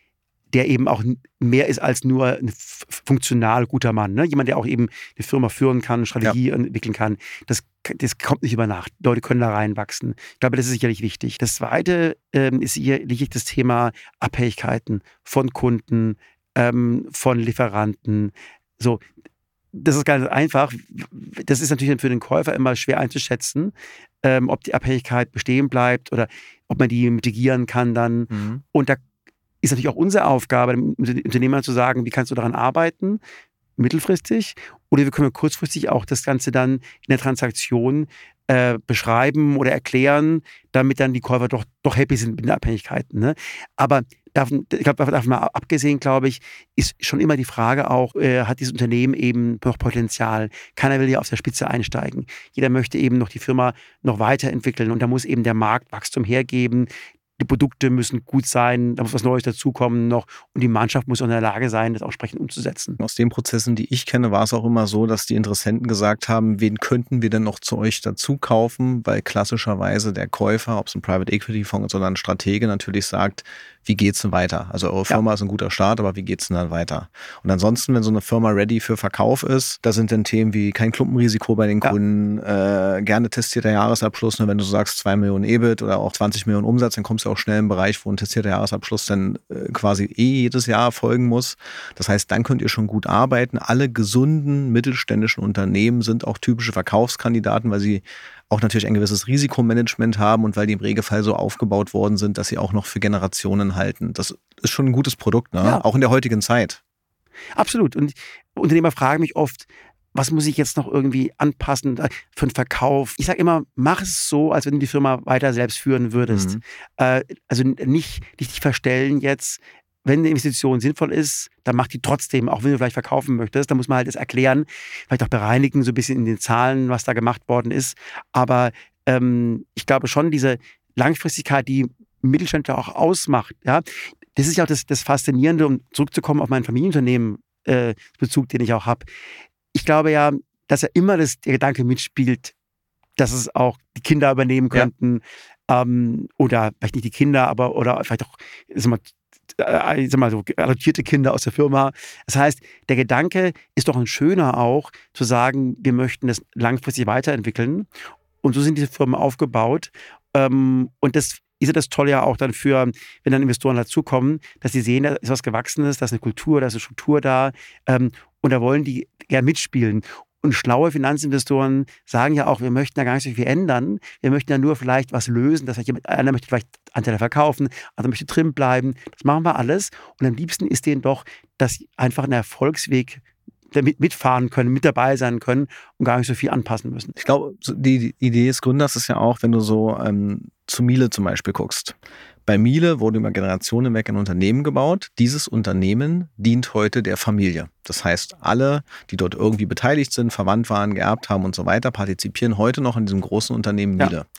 der eben auch mehr ist als nur ein funktional guter Mann. Ne? Jemand, der auch eben eine Firma führen kann, Strategie ja. entwickeln kann. Das, das kommt nicht über Nacht. Leute können da reinwachsen. Ich glaube, das ist sicherlich wichtig. Das Zweite ähm, ist sicherlich das Thema Abhängigkeiten von Kunden, ähm, von Lieferanten. So, das ist ganz einfach. Das ist natürlich für den Käufer immer schwer einzuschätzen, ähm, ob die Abhängigkeit bestehen bleibt oder ob man die mitigieren kann dann. Mhm. Und da ist natürlich auch unsere Aufgabe, dem Unternehmer zu sagen, wie kannst du daran arbeiten, mittelfristig, oder wie können wir kurzfristig auch das Ganze dann in der Transaktion äh, beschreiben oder erklären, damit dann die Käufer doch, doch happy sind mit den Abhängigkeiten. Ne? Aber davon, ich glaube, davon mal abgesehen, glaube ich, ist schon immer die Frage auch, äh, hat dieses Unternehmen eben noch Potenzial? Keiner will ja auf der Spitze einsteigen. Jeder möchte eben noch die Firma noch weiterentwickeln und da muss eben der Markt Wachstum hergeben. Die Produkte müssen gut sein, da muss was Neues dazukommen noch und die Mannschaft muss auch in der Lage sein, das auch entsprechend umzusetzen. Aus den Prozessen, die ich kenne, war es auch immer so, dass die Interessenten gesagt haben, wen könnten wir denn noch zu euch dazu kaufen, weil klassischerweise der Käufer, ob es ein Private Equity Fonds ist oder ein Stratege, natürlich sagt, wie geht's denn weiter? Also eure Firma ja. ist ein guter Start, aber wie geht's denn dann weiter? Und ansonsten, wenn so eine Firma ready für Verkauf ist, da sind dann Themen wie kein Klumpenrisiko bei den ja. Kunden, äh, gerne testierter Jahresabschluss, ne, wenn du sagst zwei Millionen E B I T oder auch zwanzig Millionen Umsatz, dann kommst du auch schnell im Bereich, wo ein testierter Jahresabschluss dann äh, quasi eh jedes Jahr erfolgen muss. Das heißt, dann könnt ihr schon gut arbeiten. Alle gesunden mittelständischen Unternehmen sind auch typische Verkaufskandidaten, weil sie auch natürlich ein gewisses Risikomanagement haben und weil die im Regelfall so aufgebaut worden sind, dass sie auch noch für Generationen halten. Das ist schon ein gutes Produkt, ne? Ja. Auch in der heutigen Zeit. Absolut. Und Unternehmer fragen mich oft, was muss ich jetzt noch irgendwie anpassen für den Verkauf? Ich sage immer, mach es so, als wenn du die Firma weiter selbst führen würdest. Mhm. Äh, also nicht, nicht dich verstellen jetzt. Wenn eine Investition sinnvoll ist, dann mach die trotzdem, auch wenn du vielleicht verkaufen möchtest. Da muss man halt das erklären, vielleicht auch bereinigen, so ein bisschen in den Zahlen, was da gemacht worden ist. Aber ähm, ich glaube schon, diese Langfristigkeit, die Mittelständler auch ausmacht, ja, das ist ja auch das, das Faszinierende, um zurückzukommen auf mein Familienunternehmen, äh, Bezug, den ich auch habe. Ich glaube ja, dass ja immer das, der Gedanke mitspielt, dass es auch die Kinder übernehmen könnten. Ja. Ähm, oder vielleicht nicht die Kinder, aber oder vielleicht auch, ist mal, ich sag mal so, adoptierte Kinder aus der Firma. Das heißt, der Gedanke ist doch ein schöner auch, zu sagen, wir möchten das langfristig weiterentwickeln. Und so sind diese Firmen aufgebaut. Und das ist ja das Tolle ja auch dann für, wenn dann Investoren dazukommen, dass sie sehen, da ist was Gewachsenes, da ist eine Kultur, da ist eine Struktur da. Und da wollen die gerne mitspielen. Und schlaue Finanzinvestoren sagen ja auch, wir möchten da gar nicht so viel ändern. Wir möchten ja nur vielleicht was lösen. Dass jemand, einer möchte vielleicht Anteile verkaufen, einer möchte drin bleiben. Das machen wir alles. Und am liebsten ist denen doch, dass sie einfach einen Erfolgsweg mit, mitfahren können, mit dabei sein können und gar nicht so viel anpassen müssen. Ich glaube, die Idee des Gründers ist ja auch, wenn du so ähm, zu Miele zum Beispiel guckst. Bei Miele wurde über Generationen hinweg ein Unternehmen gebaut. Dieses Unternehmen dient heute der Familie. Das heißt, alle, die dort irgendwie beteiligt sind, verwandt waren, geerbt haben und so weiter, partizipieren heute noch in diesem großen Unternehmen Miele. Ja.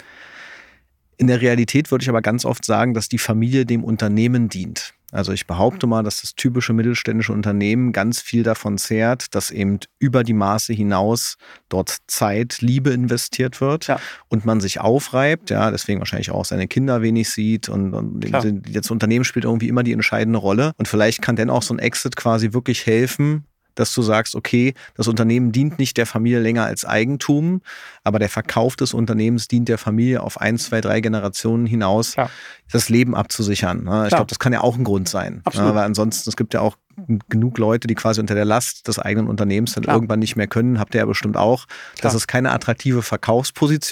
In der Realität würde ich aber ganz oft sagen, dass die Familie dem Unternehmen dient. Also ich behaupte mal, dass das typische mittelständische Unternehmen ganz viel davon zehrt, dass eben über die Maße hinaus dort Zeit, Liebe investiert wird ja. und man sich aufreibt, ja, deswegen wahrscheinlich auch seine Kinder wenig sieht und, und das Unternehmen spielt irgendwie immer die entscheidende Rolle und vielleicht kann dann auch so ein Exit quasi wirklich helfen, dass du sagst, okay, das Unternehmen dient nicht der Familie länger als Eigentum, aber der Verkauf des Unternehmens dient der Familie auf ein, zwei, drei Generationen hinaus, ja. das Leben abzusichern. Ich glaube, das kann ja auch ein Grund sein. Absolut. Weil ansonsten, es gibt ja auch genug Leute, die quasi unter der Last des eigenen Unternehmens dann Klar. irgendwann nicht mehr können, habt ihr ja bestimmt auch. Klar. Das ist keine attraktive Verkaufsposition.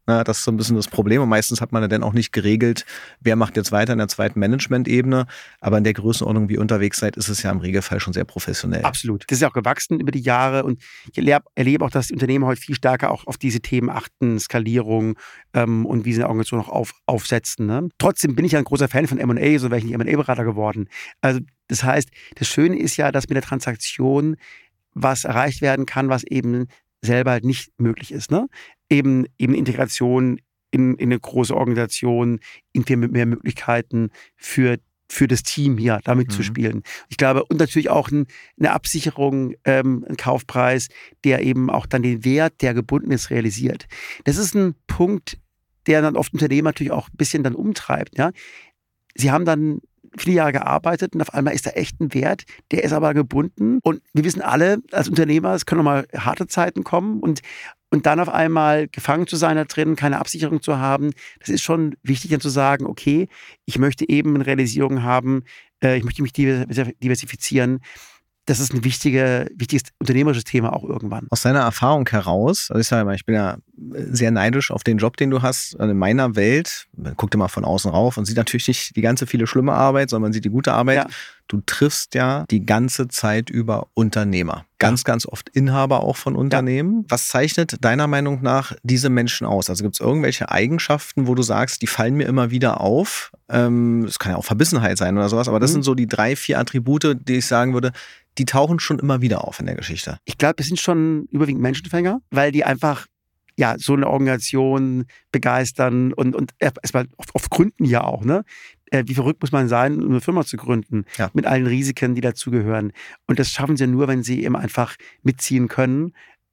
Na, das ist so ein bisschen das Problem und meistens hat man ja dann auch nicht geregelt, wer macht jetzt weiter in der zweiten Management-Ebene. Aber in der Größenordnung, wie ihr unterwegs seid, ist es ja im Regelfall schon sehr professionell. Absolut. Das ist ja auch gewachsen über die Jahre und ich erlebe auch, dass die Unternehmen heute viel stärker auch auf diese Themen achten, Skalierung ähm, und wie sie eine Organisation auch auf, aufsetzen. Ne? Trotzdem bin ich ja ein großer Fan von M und A, so wäre ich nicht M und A-Berater geworden. Also das heißt, das Schöne ist ja, dass mit der Transaktion was erreicht werden kann, was eben selber halt nicht möglich ist. Ne? Eben, eben Integration in, in eine große Organisation, in viel mehr Möglichkeiten für, für das Team hier damit mhm. zu spielen. Ich glaube, und natürlich auch ein, eine Absicherung, ähm, ein Kaufpreis, der eben auch dann den Wert, der gebunden ist, realisiert. Das ist ein Punkt, der dann oft Unternehmen natürlich auch ein bisschen dann umtreibt. Ja? Sie haben dann viele Jahre gearbeitet und auf einmal ist da echt ein Wert, der ist aber gebunden. Und wir wissen alle als Unternehmer, es können auch mal harte Zeiten kommen und, und dann auf einmal gefangen zu sein da drin, keine Absicherung zu haben. Das ist schon wichtig, dann zu sagen, okay, ich möchte eben eine Realisierung haben, äh, ich möchte mich diversifizieren. Das ist ein wichtige, wichtiges unternehmerisches Thema auch irgendwann. Aus deiner Erfahrung heraus, also ich sage mal, ich bin ja sehr neidisch auf den Job, den du hast. In meiner Welt, man guckt immer von außen rauf und sieht natürlich nicht die ganze viele schlimme Arbeit, sondern man sieht die gute Arbeit. Ja. Du triffst ja die ganze Zeit über Unternehmer. Ganz, ja. ganz oft Inhaber auch von Unternehmen. Ja. Was zeichnet deiner Meinung nach diese Menschen aus? Also gibt es irgendwelche Eigenschaften, wo du sagst, die fallen mir immer wieder auf? Ähm, das kann ja auch Verbissenheit sein oder sowas, aber das mhm. sind so die drei, vier Attribute, die ich sagen würde, die tauchen schon immer wieder auf in der Geschichte. Ich glaube, es sind schon überwiegend Menschenfänger, weil die einfach ja so eine Organisation begeistern und, und erstmal oft, oft gründen ja auch, ne? Wie verrückt muss man sein, um eine Firma zu gründen, ja. mit allen Risiken, die dazugehören. Und das schaffen sie nur, wenn sie eben einfach mitziehen können.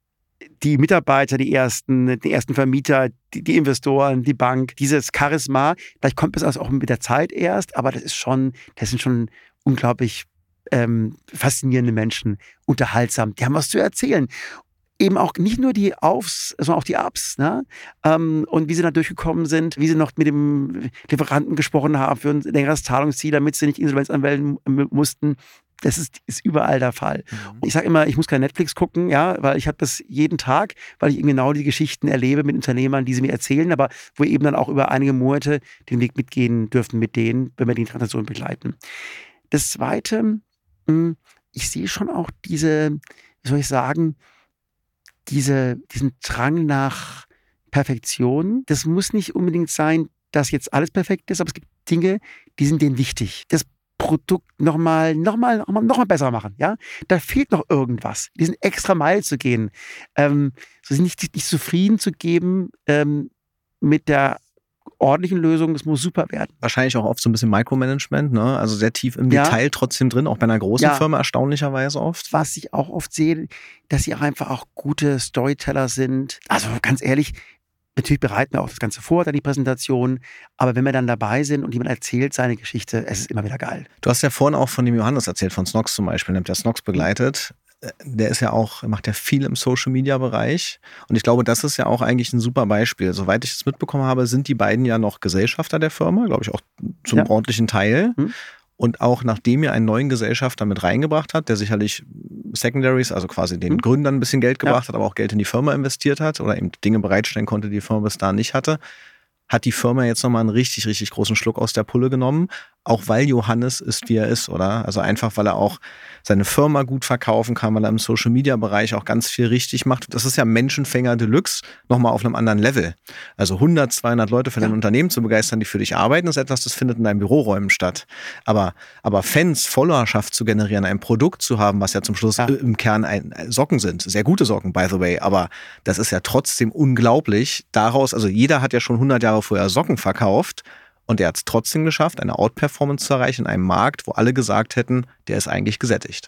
Die Mitarbeiter, die ersten, die ersten Vermieter, die, die Investoren, die Bank, dieses Charisma, vielleicht kommt es auch mit der Zeit erst, aber das ist schon, das sind schon unglaublich ähm, faszinierende Menschen, unterhaltsam, die haben was zu erzählen. Eben auch nicht nur die Aufs, sondern auch die Ups, ne? Ähm, und wie sie da durchgekommen sind, wie sie noch mit dem Lieferanten gesprochen haben für ein längeres Zahlungsziel, damit sie nicht Insolvenz anmelden mussten. Das ist, ist überall der Fall. Mhm. Ich sage immer, ich muss kein Netflix gucken, ja, weil ich habe das jeden Tag, weil ich eben genau die Geschichten erlebe mit Unternehmern, die sie mir erzählen, aber wo wir eben dann auch über einige Monate den Weg mitgehen dürfen mit denen, wenn wir die Transaktion begleiten. Das Zweite, ich sehe schon auch diese, wie soll ich sagen, diese, diesen Drang nach Perfektion. Das muss nicht unbedingt sein, dass jetzt alles perfekt ist, aber es gibt Dinge, die sind denen wichtig. Das Produkt nochmal, nochmal, nochmal, nochmal besser machen, ja. Da fehlt noch irgendwas. Diesen extra Meile zu gehen, ähm, so sich nicht, nicht zufrieden zu geben ähm, mit der ordentlichen Lösung, das muss super werden. Wahrscheinlich auch oft so ein bisschen Micromanagement, ne? Also sehr tief im ja. Detail trotzdem drin, auch bei einer großen ja. Firma erstaunlicherweise oft. Was ich auch oft sehe, dass sie auch einfach auch gute Storyteller sind. Also ganz ehrlich, natürlich bereiten wir auch das Ganze vor, dann die Präsentation, aber wenn wir dann dabei sind und jemand erzählt seine Geschichte, es ist immer wieder geil. Du hast ja vorhin auch von dem Johannes erzählt, von Snox zum Beispiel, der hat ja Snox begleitet. Der ist ja auch, macht ja viel im Social-Media-Bereich und ich glaube, das ist ja auch eigentlich ein super Beispiel. Soweit ich es mitbekommen habe, sind die beiden ja noch Gesellschafter der Firma, glaube ich auch zum ja. ordentlichen Teil. Hm. Und auch nachdem ihr einen neuen Gesellschafter mit reingebracht hat, der sicherlich Secondaries, also quasi den hm. Gründern ein bisschen Geld gebracht ja. hat, aber auch Geld in die Firma investiert hat oder eben Dinge bereitstellen konnte, die die Firma bis dahin nicht hatte, hat die Firma jetzt nochmal einen richtig, richtig großen Schluck aus der Pulle genommen. Auch weil Johannes ist, wie er ist, oder? Also einfach, weil er auch seine Firma gut verkaufen kann, weil er im Social-Media-Bereich auch ganz viel richtig macht. Das ist ja Menschenfänger Deluxe, nochmal auf einem anderen Level. Also hundert, zweihundert Leute für ja. dein Unternehmen zu begeistern, die für dich arbeiten, ist etwas, das findet in deinen Büroräumen statt. Aber, aber Fans, Followerschaft zu generieren, ein Produkt zu haben, was ja zum Schluss ja. im Kern ein, Socken sind. Sehr gute Socken, by the way. Aber das ist ja trotzdem unglaublich. Daraus, also jeder hat ja schon hundert Jahre vorher Socken verkauft. Und er hat es trotzdem geschafft, eine Outperformance zu erreichen in einem Markt, wo alle gesagt hätten, der ist eigentlich gesättigt.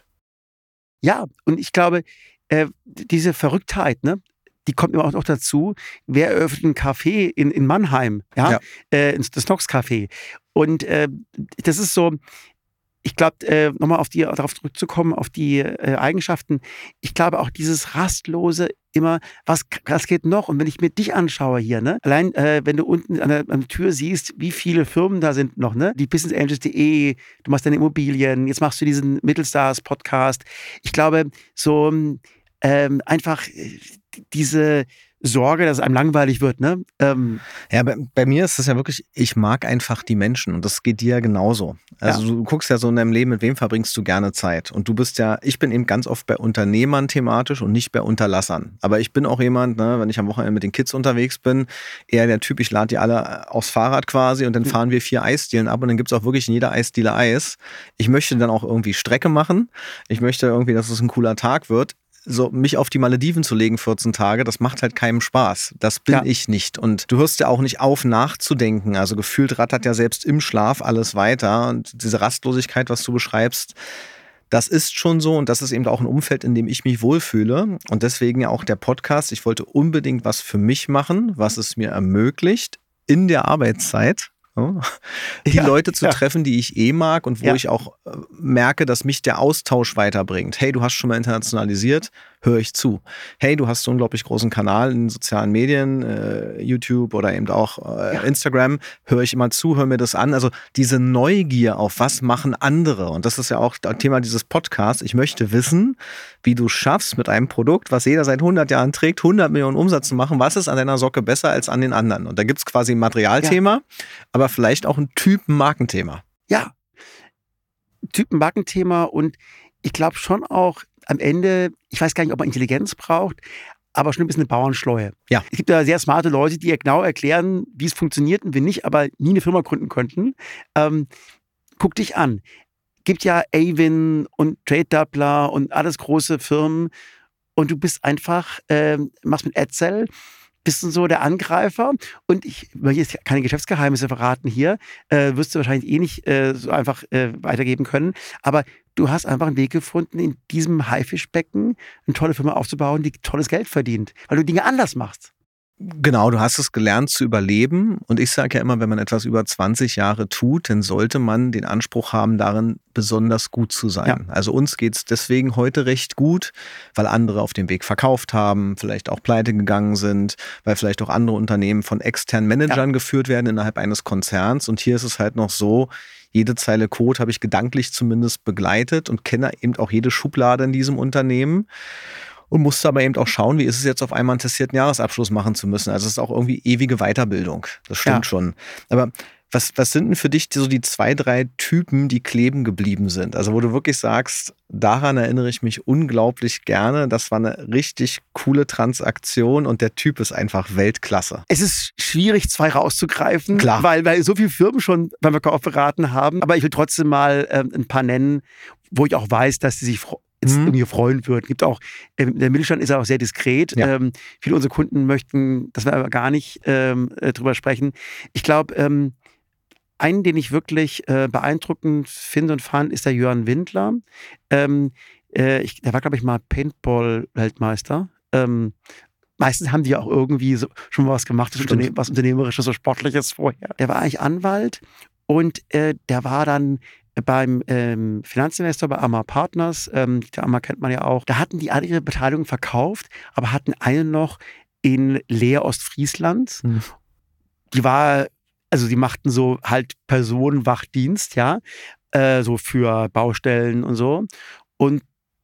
Ja, und ich glaube, äh, diese Verrücktheit, ne, die kommt immer auch noch dazu. Wer eröffnet ein Café in, in Mannheim? Ja, ja. Äh, das Snox-Café. Und äh, das ist so, ich glaube, äh, nochmal auf die, darauf zurückzukommen, auf die äh, Eigenschaften. Ich glaube auch dieses rastlose immer, was, was geht noch? Und wenn ich mir dich anschaue hier, ne, allein äh, wenn du unten an der, an der Tür siehst, wie viele Firmen da sind noch, ne, die business angels punkt de, du machst deine Immobilien, jetzt machst du diesen Mittelstars Podcast. Ich glaube, so ähm, einfach diese Sorge, dass es einem langweilig wird, ne? Ähm, ja, bei, bei mir ist es ja wirklich, ich mag einfach die Menschen und das geht dir ja genauso. Also ja. Du guckst ja so in deinem Leben, mit wem verbringst du gerne Zeit? Und du bist ja, ich bin eben ganz oft bei Unternehmern thematisch und nicht bei Unterlassern. Aber ich bin auch jemand, ne, wenn ich am Wochenende mit den Kids unterwegs bin, eher der Typ, ich lade die alle aufs Fahrrad quasi und dann mhm. fahren wir vier Eisdielen ab und dann gibt es auch wirklich in jeder Eisdiele Eis. Ich möchte dann auch irgendwie Strecke machen. Ich möchte irgendwie, dass es ein cooler Tag wird. So, mich auf die Malediven zu legen vierzehn Tage, das macht halt keinem Spaß. Das bin ja. ich nicht. Und du hörst ja auch nicht auf, nachzudenken. Also gefühlt rattert ja selbst im Schlaf alles weiter. Und diese Rastlosigkeit, was du beschreibst, das ist schon so. Und das ist eben auch ein Umfeld, in dem ich mich wohlfühle. Und deswegen ja auch der Podcast. Ich wollte unbedingt was für mich machen, was es mir ermöglicht, in der Arbeitszeit die ja, Leute zu ja. treffen, die ich eh mag und wo ja. ich auch äh, merke, dass mich der Austausch weiterbringt. Hey, du hast schon mal internationalisiert, höre ich zu. Hey, du hast einen unglaublich großen Kanal in sozialen Medien, äh, YouTube oder eben auch äh, ja. Instagram, höre ich immer zu, höre mir das an. Also diese Neugier auf was machen andere und das ist ja auch das Thema dieses Podcasts. Ich möchte wissen, wie du schaffst mit einem Produkt, was jeder seit hundert Jahren trägt, hundert Millionen Umsatz zu machen, was ist an deiner Socke besser als an den anderen? Und da gibt es quasi ein Materialthema, ja. aber vielleicht auch ein Typen-Markenthema. Ja, Typen-Markenthema und ich glaube schon auch am Ende, ich weiß gar nicht, ob man Intelligenz braucht, aber schon ein bisschen eine Bauernschleue. Ja. Es gibt da sehr smarte Leute, die ja genau erklären, wie es funktioniert und wie nicht, aber nie eine Firma gründen könnten. Ähm, guck dich an. Gibt ja Avin und Trade Doubler und alles große Firmen und du bist einfach, ähm, machst mit AdSell, bist du so der Angreifer und ich will jetzt keine Geschäftsgeheimnisse verraten hier, äh, wirst du wahrscheinlich eh nicht äh, so einfach äh, weitergeben können, aber du hast einfach einen Weg gefunden, in diesem Haifischbecken eine tolle Firma aufzubauen, die tolles Geld verdient, weil du Dinge anders machst. Genau, du hast es gelernt zu überleben und ich sage ja immer, wenn man etwas über zwanzig Jahre tut, dann sollte man den Anspruch haben, darin besonders gut zu sein. Ja. Also uns geht es deswegen heute recht gut, weil andere auf dem Weg verkauft haben, vielleicht auch pleite gegangen sind, weil vielleicht auch andere Unternehmen von externen Managern ja. geführt werden innerhalb eines Konzerns und hier ist es halt noch so, jede Zeile Code habe ich gedanklich zumindest begleitet und kenne eben auch jede Schublade in diesem Unternehmen. Und musste aber eben auch schauen, wie ist es jetzt auf einmal einen testierten Jahresabschluss machen zu müssen. Also es ist auch irgendwie ewige Weiterbildung. Das stimmt ja. schon. Aber was, was sind denn für dich so die zwei, drei Typen, die kleben geblieben sind? Also wo du wirklich sagst, daran erinnere ich mich unglaublich gerne. Das war eine richtig coole Transaktion und der Typ ist einfach Weltklasse. Es ist schwierig, zwei rauszugreifen, Klar. Weil, weil so viele Firmen schon beim Verkauf beraten haben. Aber ich will trotzdem mal ähm, ein paar nennen, wo ich auch weiß, dass sie sich freuen. Jetzt mhm. irgendwie freuen würden. Gibt auch, ähm, der Mittelstand ist auch sehr diskret. Ja. Ähm, viele unserer Kunden möchten, dass wir aber gar nicht ähm, drüber sprechen. Ich glaube, ähm, einen, den ich wirklich äh, beeindruckend finde und fand, ist der Jörn Windler. Ähm, äh, ich, der war, glaube ich, mal Paintball-Weltmeister. Ähm, meistens haben die ja auch irgendwie so, schon was gemacht, das Unternehmen, was Unternehmerisches, so Sportliches vorher. Der war eigentlich Anwalt und äh, der war dann beim ähm, Finanzinvestor bei Amar Partners, ähm, der Amar kennt man ja auch, da hatten die alle ihre Beteiligung verkauft, aber hatten eine noch in Leer Ostfriesland. Mhm. Die war, also die machten so halt Personenwachdienst, ja, äh, so für Baustellen und so. Und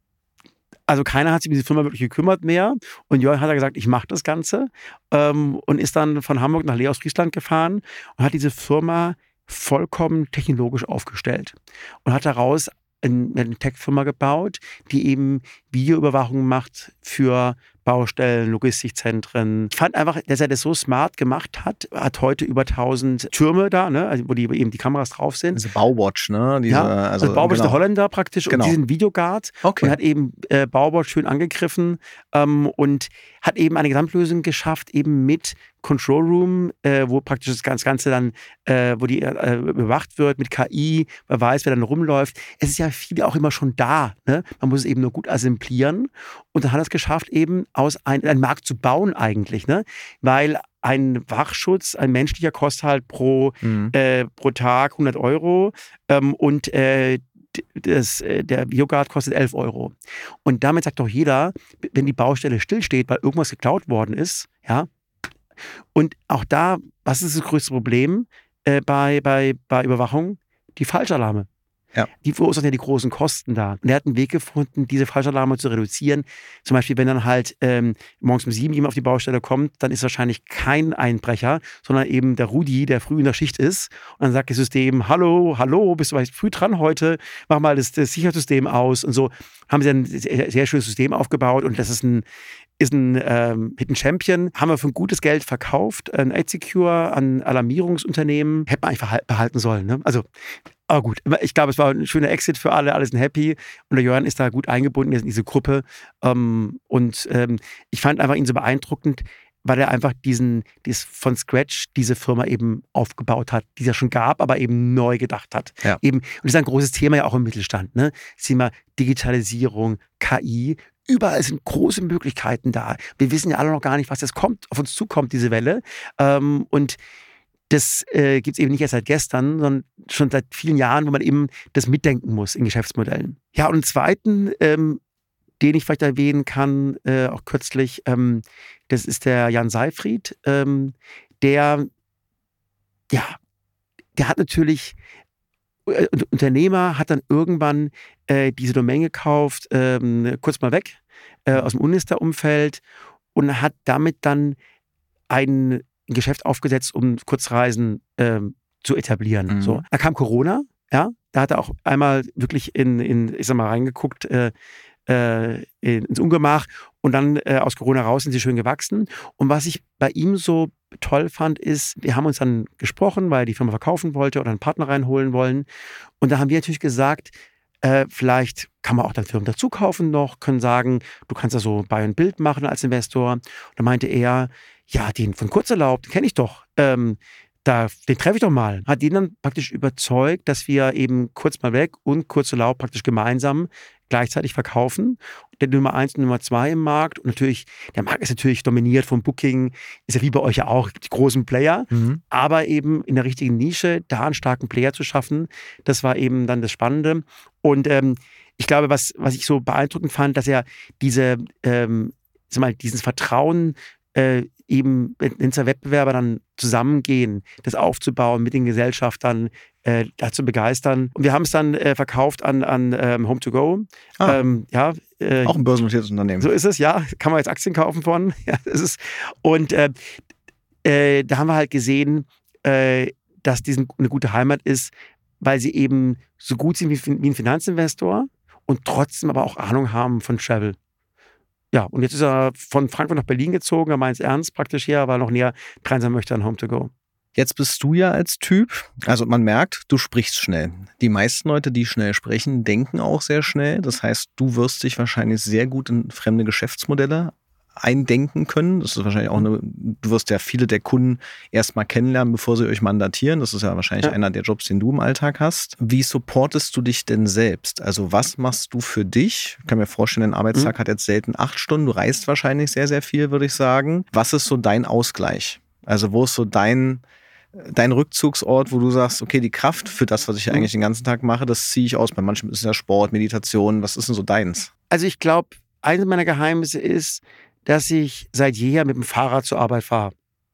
also keiner hat sich um diese Firma wirklich gekümmert mehr. Und Jörn hat gesagt, ich mache das Ganze ähm, und ist dann von Hamburg nach Leer Ostfriesland gefahren und hat diese Firma vollkommen technologisch aufgestellt und hat daraus eine Tech-Firma gebaut, die eben Videoüberwachung macht für Baustellen, Logistikzentren. Ich fand einfach, dass er das so smart gemacht hat. Hat heute über tausend Türme da, ne, also wo die, eben die Kameras drauf sind. Diese Bauwatch, ne? Diese, ja, also, also Bauwatch genau. Der Holländer praktisch genau. Und diesen Videoguard. Okay. Und hat eben äh, Bauwatch schön angegriffen ähm, und hat eben eine Gesamtlösung geschafft, eben mit Control Room, äh, wo praktisch das Ganze dann, äh, wo die äh, überwacht wird mit K I, man weiß, wer dann rumläuft. Es ist ja viel auch immer schon da, ne? Man muss es eben nur gut assemblieren und dann hat er es geschafft, eben aus ein, einen Markt zu bauen eigentlich, ne? Weil ein Wachschutz, ein menschlicher, kostet halt pro, mhm. äh, pro Tag hundert Euro ähm, und äh, das, äh, der Videoguard kostet elf Euro. Und damit sagt doch jeder, wenn die Baustelle stillsteht, weil irgendwas geklaut worden ist, ja. Und auch da, was ist das größte Problem äh, bei, bei, bei Überwachung? Die Falschalarme. Ja. Die verursachen ja die großen Kosten da. Und er hat einen Weg gefunden, diese Falschalarme zu reduzieren. Zum Beispiel, wenn dann halt ähm, morgens um sieben jemand auf die Baustelle kommt, dann ist wahrscheinlich kein Einbrecher, sondern eben der Rudi, der früh in der Schicht ist. Und dann sagt das System, hallo, hallo, bist du vielleicht früh dran heute? Mach mal das, das Sicherheitssystem aus. Und so haben sie ein sehr, sehr schönes System aufgebaut. Und das ist ein ist ein ähm, Hidden Champion, haben wir für ein gutes Geld verkauft, ein H-Secure an Alarmierungsunternehmen, hätte man einfach behalten sollen. Ne? Also, aber gut, ich glaube, es war ein schöner Exit für alle, alle sind happy und der Jörn ist da gut eingebunden in diese Gruppe ähm, und ähm, ich fand einfach ihn so beeindruckend, weil er einfach diesen, dieses von Scratch diese Firma eben aufgebaut hat, die es ja schon gab, aber eben neu gedacht hat. Ja. Eben, und das ist ein großes Thema ja auch im Mittelstand. Ne? Das Thema Digitalisierung, K I, überall sind große Möglichkeiten da. Wir wissen ja alle noch gar nicht, was jetzt kommt, auf uns zukommt, diese Welle. Ähm, und das äh, gibt es eben nicht erst seit gestern, sondern schon seit vielen Jahren, wo man eben das mitdenken muss in Geschäftsmodellen. Ja, und einen zweiten, ähm, den ich vielleicht erwähnen kann, äh, auch kürzlich, ähm, das ist der Jan Seyfried, ähm, der, ja, der hat natürlich, äh, Unternehmer hat dann irgendwann äh, diese Domain gekauft, ähm, kurz mal weg, äh, aus dem Unister-Umfeld und hat damit dann ein Geschäft aufgesetzt, um Kurzreisen ähm, zu etablieren. Mhm. So. Da kam Corona, ja, da hat er auch einmal wirklich in, in ich sag mal, reingeguckt, äh, äh, ins Ungemach und dann äh, aus Corona raus sind sie schön gewachsen. Und was ich bei ihm so toll fand, ist, wir haben uns dann gesprochen, weil er die Firma verkaufen wollte oder einen Partner reinholen wollen. Und da haben wir natürlich gesagt, äh, vielleicht kann man auch dann Firmen dazu kaufen noch, können sagen, du kannst da so Buy and Build machen als Investor. Und da meinte er, ja, den von Kurzurlaub, den kenne ich doch. Ähm, Da, den treffe ich doch mal. Hat ihn dann praktisch überzeugt, dass wir eben kurz mal weg und Kurzurlaub praktisch gemeinsam gleichzeitig verkaufen. Der Nummer eins und Nummer zwei im Markt. Und natürlich, der Markt ist natürlich dominiert vom Booking. Ist ja wie bei euch ja auch, die großen Player. Mhm. Aber eben in der richtigen Nische, da einen starken Player zu schaffen, das war eben dann das Spannende. Und ähm, ich glaube, was, was ich so beeindruckend fand, dass er diese, ähm, sag mal, dieses Vertrauen äh, eben, wenn zwei Wettbewerber dann zusammengehen, das aufzubauen, mit den Gesellschaftern, äh, da zu begeistern. Und wir haben es dann äh, verkauft an, an ähm, Home to Go. Ah, Ähm, ja, äh, auch ein börsennotiertes Unternehmen. so ist es, ja. Kann man jetzt Aktien kaufen von. Ja, das ist, und äh, äh, da haben wir halt gesehen, äh, dass dies eine gute Heimat ist, weil sie eben so gut sind wie, wie ein Finanzinvestor und trotzdem aber auch Ahnung haben von Travel. Ja, und jetzt ist er von Frankfurt nach Berlin gezogen, er meint es ernst praktisch hier, aber noch näher dran sein möchte an Home to Go. Jetzt bist du ja als Typ, also man merkt, du sprichst schnell. Die meisten Leute, die schnell sprechen, denken auch sehr schnell. Das heißt, du wirst dich wahrscheinlich sehr gut in fremde Geschäftsmodelle eindenken können. Das ist wahrscheinlich auch eine, du wirst ja viele der Kunden erstmal kennenlernen, bevor sie euch mandatieren. Das ist ja wahrscheinlich ja. einer der Jobs, den du im Alltag hast. Wie supportest du dich denn selbst? Also was machst du für dich? Ich kann mir vorstellen, ein Arbeitstag mhm. hat jetzt selten acht Stunden. Du reist wahrscheinlich sehr, sehr viel, würde ich sagen. Was ist so dein Ausgleich? Also wo ist so dein, dein Rückzugsort, wo du sagst, okay, die Kraft für das, was ich mhm. eigentlich den ganzen Tag mache, das ziehe ich aus. Bei manchen ist es ja Sport, Meditation. Was ist denn so deins? Also ich glaube, eines meiner Geheimnisse ist, dass ich seit jeher mit dem Fahrrad zur Arbeit fahre.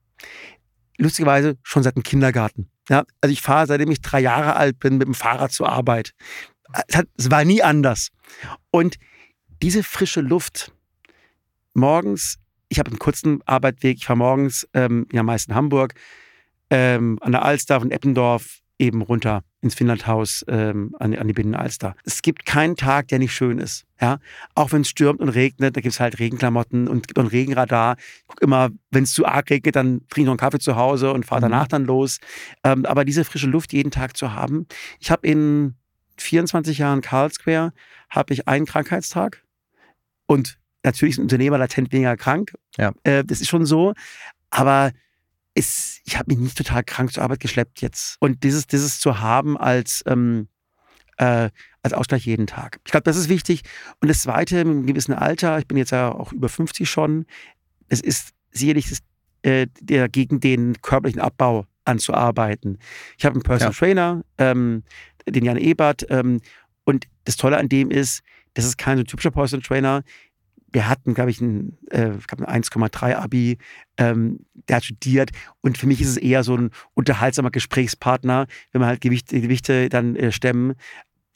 Lustigerweise schon seit dem Kindergarten. Ja, also ich fahre, seitdem ich drei Jahre alt bin, mit dem Fahrrad zur Arbeit. Es, hat, es war nie anders. Und diese frische Luft, morgens, ich habe einen kurzen Arbeitsweg, ich fahre morgens, ähm, ja meist in Hamburg, ähm, an der Alster von Eppendorf eben runter ins Finnlandhaus ähm, an, an die Binnenalster. Es gibt keinen Tag, der nicht schön ist. Ja? Auch wenn es stürmt und regnet, da gibt es halt Regenklamotten und es gibt auch ein Regenradar. Ich gucke immer, wenn es zu arg regnet, dann trinke ich noch einen Kaffee zu Hause und fahre danach dann los. Ähm, aber diese frische Luft jeden Tag zu haben. Ich habe in vierundzwanzig Jahren Carl Square habe ich einen Krankheitstag und natürlich ist ein Unternehmer latent weniger krank. Ja. Äh, das ist schon so. Aber Ist, ich habe mich nicht total krank zur Arbeit geschleppt jetzt. Und dieses, dieses zu haben als, ähm, äh, als Ausgleich jeden Tag. Ich glaube, das ist wichtig. Und das Zweite, mit einem gewissen Alter, ich bin jetzt ja auch über fünfzig schon, es ist sicherlich das, äh, der, gegen den körperlichen Abbau anzuarbeiten. Ich habe einen Personal ja. Trainer, ähm, den Jan Ebert. Ähm, und das Tolle an dem ist, das ist kein so typischer Personal Trainer. Der hat, glaube ich, ein, äh, ein eins Komma drei Abi, ähm, der hat studiert und für mich ist es eher so ein unterhaltsamer Gesprächspartner, wenn man halt Gewichte, Gewichte dann äh, stemmen.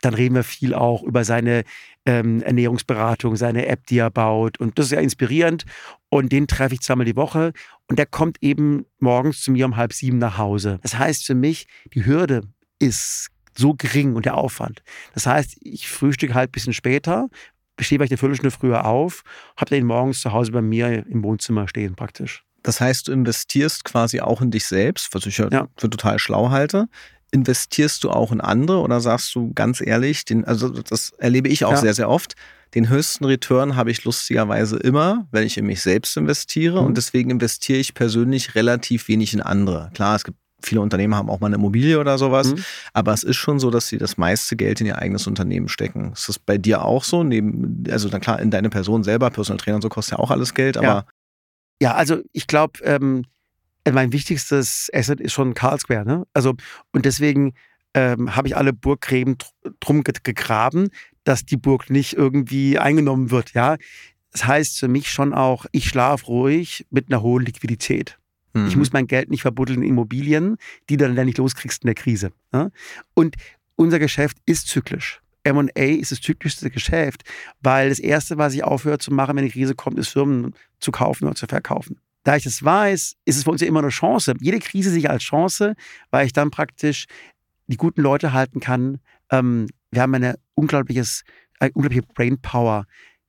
dann reden wir viel auch über seine ähm, Ernährungsberatung, seine App, die er baut. Und das ist ja inspirierend. Und den treffe ich zweimal die Woche. Und der kommt eben morgens zu mir um halb sieben nach Hause. Das heißt für mich, die Hürde ist so gering und der Aufwand. Das heißt, ich frühstücke halt ein bisschen später, stehe vielleicht eine Viertelstunde früher auf, habe den morgens zu Hause bei mir im Wohnzimmer stehen praktisch. Das heißt, du investierst quasi auch in dich selbst, was ich ja, ja. für total schlau halte. Investierst du auch in andere oder sagst du ganz ehrlich, den, also das erlebe ich auch ja. sehr, sehr oft, den höchsten Return habe ich lustigerweise immer, wenn ich in mich selbst investiere mhm. und deswegen investiere ich persönlich relativ wenig in andere. Klar, es gibt viele Unternehmen haben auch mal eine Immobilie oder sowas, mhm. aber es ist schon so, dass sie das meiste Geld in ihr eigenes Unternehmen stecken. Ist das bei dir auch so? Neben, also dann klar, in deine Person selber, Personal Trainer und so kostet ja auch alles Geld, aber... Ja, ja also ich glaube, ähm, mein wichtigstes Asset ist schon Carl Square, ne? Also, und deswegen ähm, habe ich alle Burggräben drum gegraben, dass die Burg nicht irgendwie eingenommen wird, ja. Das heißt für mich schon auch, ich schlafe ruhig mit einer hohen Liquidität. Mhm. Ich muss mein Geld nicht verbuddeln in Immobilien, die du dann nicht loskriegst in der Krise. Ne? Und unser Geschäft ist zyklisch. M und A ist das zyklischste Geschäft, weil das Erste, was ich aufhöre zu machen, wenn die Krise kommt, ist Firmen zu kaufen oder zu verkaufen. Da ich das weiß, ist es für uns ja immer eine Chance. Jede Krise sehe ich als Chance, weil ich dann praktisch die guten Leute halten kann. Ähm, wir haben eine unglaubliches, eine unglaubliche Brainpower.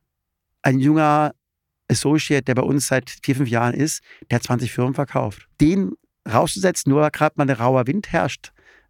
Ein junger Associate, der bei uns seit vier, fünf Jahren ist, der hat zwanzig Firmen verkauft. Den rauszusetzen, nur weil gerade mal ein rauer Wind herrscht,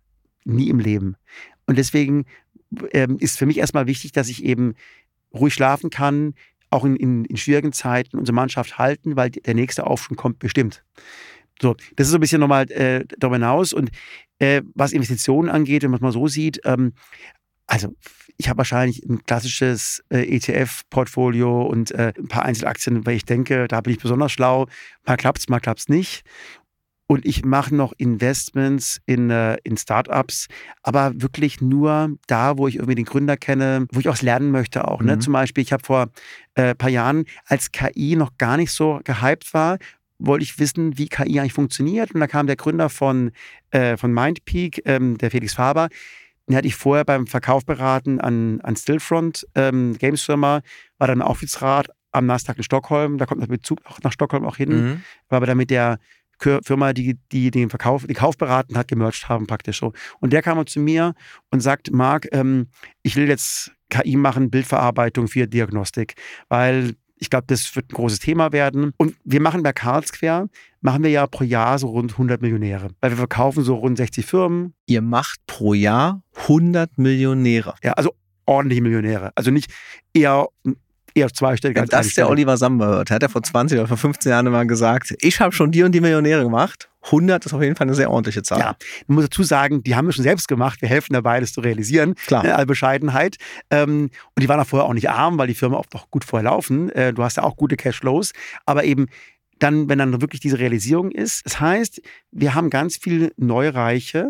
nie im Leben. Und deswegen ähm, ist für mich erstmal wichtig, dass ich eben ruhig schlafen kann, auch in, in, in schwierigen Zeiten unsere Mannschaft halten, weil der nächste Aufschwung kommt bestimmt. So, das ist so ein bisschen nochmal äh, darüber hinaus. Und äh, was Investitionen angeht, wenn man es mal so sieht, ähm, also ich habe wahrscheinlich ein klassisches äh, E T F-Portfolio und äh, ein paar Einzelaktien, weil ich denke, da bin ich besonders schlau. Mal klappt's, mal klappt's nicht. Und ich mache noch Investments in, äh, in Startups, aber wirklich nur da, wo ich irgendwie den Gründer kenne, wo ich auch lernen möchte auch. Mhm. Ne? Zum Beispiel, ich habe vor ein äh, paar Jahren, als K I noch gar nicht so gehypt war, wollte ich wissen, wie K I eigentlich funktioniert. Und da kam der Gründer von, äh, von Mindpeak, ähm, der Felix Faber. Den hatte ich vorher beim Verkauf beraten an, an Stillfront, ähm, Games-Firma, war dann Aufsichtsrat am Nasdaq in Stockholm. Da kommt der Bezug auch nach Stockholm auch hin. Mhm. War aber dann mit der Firma, die, die den Verkauf, den Kauf beraten hat, gemerged haben praktisch so. Und der kam zu mir und sagt, Marc, ähm, ich will jetzt K I machen, Bildverarbeitung für Diagnostik, weil ich glaube, das wird ein großes Thema werden. Und wir machen bei Carl Square, machen wir ja pro Jahr so rund hundert Millionäre, weil wir verkaufen so rund sechzig Firmen. Ihr macht pro Jahr hundert Millionäre? Ja, also ordentliche Millionäre. Also nicht eher... eher zweistellig als einstellig. Wenn das der Oliver Samba hört, hat er vor zwanzig oder vor fünfzehn Jahren immer gesagt, ich habe schon die und die Millionäre gemacht. hundert ist auf jeden Fall eine sehr ordentliche Zahl. Ja, ich muss dazu sagen, die haben wir schon selbst gemacht. Wir helfen dabei, das zu realisieren. Klar. In aller Bescheidenheit. Und die waren auch vorher auch nicht arm, weil die Firmen oft auch gut vorher laufen. Du hast ja auch gute Cashflows. Aber eben dann, wenn dann wirklich diese Realisierung ist. Das heißt, wir haben ganz viele Neureiche,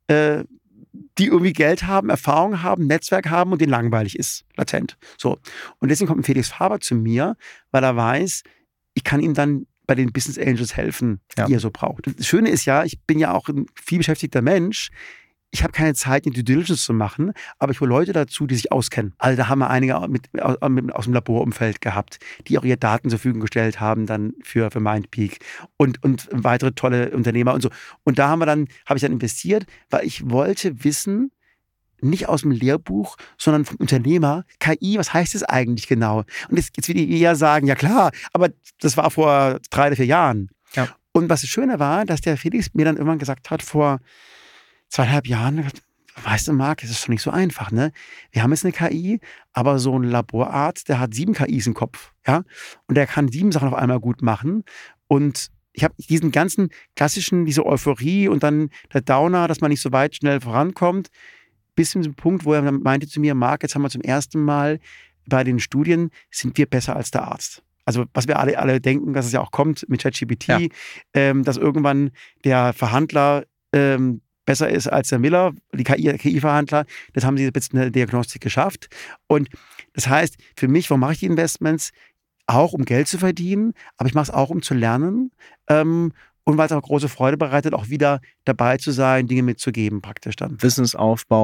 die irgendwie Geld haben, Erfahrung haben, Netzwerk haben und denen langweilig ist, latent. So. Und deswegen kommt ein Felix Faber zu mir, weil er weiß, ich kann ihm dann bei den Business Angels helfen, ja. die er so braucht. Das Schöne ist ja, ich bin ja auch ein viel beschäftigter Mensch. Ich habe keine Zeit, eine Due Diligence zu machen, aber ich hole Leute dazu, die sich auskennen. Also da haben wir einige mit, mit, aus dem Laborumfeld gehabt, die auch ihre Daten zur Verfügung gestellt haben dann für, für Mindpeak und, und weitere tolle Unternehmer und so. Und da haben wir dann, habe ich dann investiert, weil ich wollte wissen, nicht aus dem Lehrbuch, sondern vom Unternehmer, K I, was heißt das eigentlich genau? Und jetzt, jetzt will ich eher sagen, ja klar, aber das war vor drei oder vier Jahren. Ja. Und was das Schöne war, dass der Felix mir dann irgendwann gesagt hat, vor zweieinhalb Jahren, weißt du, Marc, es ist schon nicht so einfach, ne? Wir haben jetzt eine K I, aber so ein Laborarzt, der hat sieben K Is im Kopf, ja? Und der kann sieben Sachen auf einmal gut machen. Und ich habe diesen ganzen klassischen, diese Euphorie und dann der Downer, dass man nicht so weit schnell vorankommt, bis zu dem Punkt, wo er meinte zu mir, Marc, jetzt haben wir zum ersten Mal bei den Studien, sind wir besser als der Arzt. Also was wir alle, alle denken, dass es ja auch kommt mit ChatGPT, ja. ähm, dass irgendwann der Verhandler ähm, besser ist als der Miller, die K I-Verhandler. Das haben sie jetzt in der Diagnostik geschafft. Und das heißt, für mich, warum mache ich die Investments? Auch um Geld zu verdienen, aber ich mache es auch, um zu lernen. Ähm, und weil es auch große Freude bereitet, auch wieder dabei zu sein, Dinge mitzugeben praktisch dann. Wissensaufbau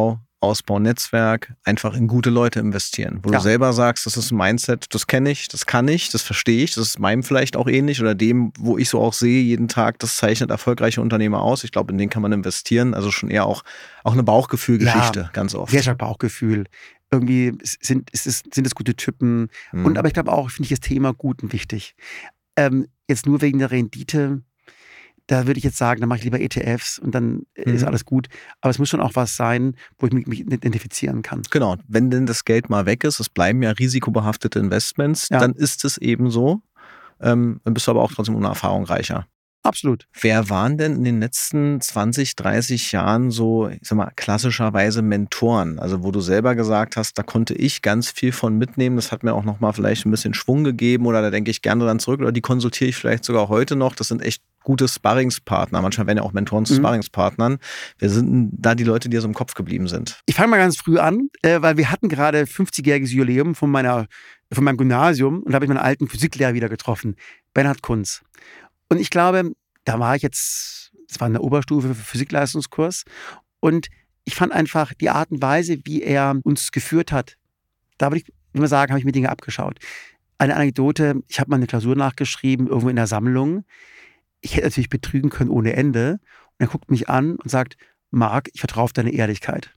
Ausbau Netzwerk, einfach in gute Leute investieren. Wo Ja. du selber sagst, das ist ein Mindset, das kenne ich, das kann ich, das verstehe ich, das ist meinem vielleicht auch ähnlich oder dem, wo ich so auch sehe jeden Tag, das zeichnet erfolgreiche Unternehmer aus. Ich glaube, in den kann man investieren. Also schon eher auch, auch eine Bauchgefühlgeschichte, Ja, ganz oft. Sehr stark Bauchgefühl. Irgendwie sind, ist es, sind es gute Typen. Mhm. Und aber ich glaube auch, finde ich das Thema gut und wichtig. Ähm, jetzt nur wegen der Rendite, da würde ich jetzt sagen, dann mache ich lieber E T Fs und dann Mhm. ist alles gut. Aber es muss schon auch was sein, wo ich mich, mich identifizieren kann. Genau, wenn denn das Geld mal weg ist, es bleiben ja risikobehaftete Investments, Ja. dann ist es eben so. Ähm, dann bist du aber auch trotzdem ohne Erfahrung reicher. Absolut. Wer waren denn in den letzten zwanzig, dreißig Jahren so, ich sag mal, klassischerweise Mentoren? Also wo du selber gesagt hast, da konnte ich ganz viel von mitnehmen. Das hat mir auch nochmal vielleicht ein bisschen Schwung gegeben oder da denke ich gerne dran zurück oder die konsultiere ich vielleicht sogar heute noch. Das sind echt gute Sparringspartner. Manchmal werden ja auch Mentoren zu Mhm. Sparringspartnern. Wer sind denn da die Leute, die dir so im Kopf geblieben sind? Ich fange mal ganz früh an, äh, weil wir hatten gerade fünfzigjähriges Jubiläum von, meiner, von meinem Gymnasium und da habe ich meinen alten Physiklehrer wieder getroffen, Bernhard Kunz. Und ich glaube, da war ich jetzt, das war eine Oberstufe für Physikleistungskurs und ich fand einfach die Art und Weise, wie er uns geführt hat, da würde ich immer sagen, habe ich mir Dinge abgeschaut. Eine Anekdote, ich habe mal eine Klausur nachgeschrieben, irgendwo in der Sammlung. Ich hätte natürlich betrügen können ohne Ende. Und er guckt mich an und sagt, Marc, ich vertraue auf deine Ehrlichkeit.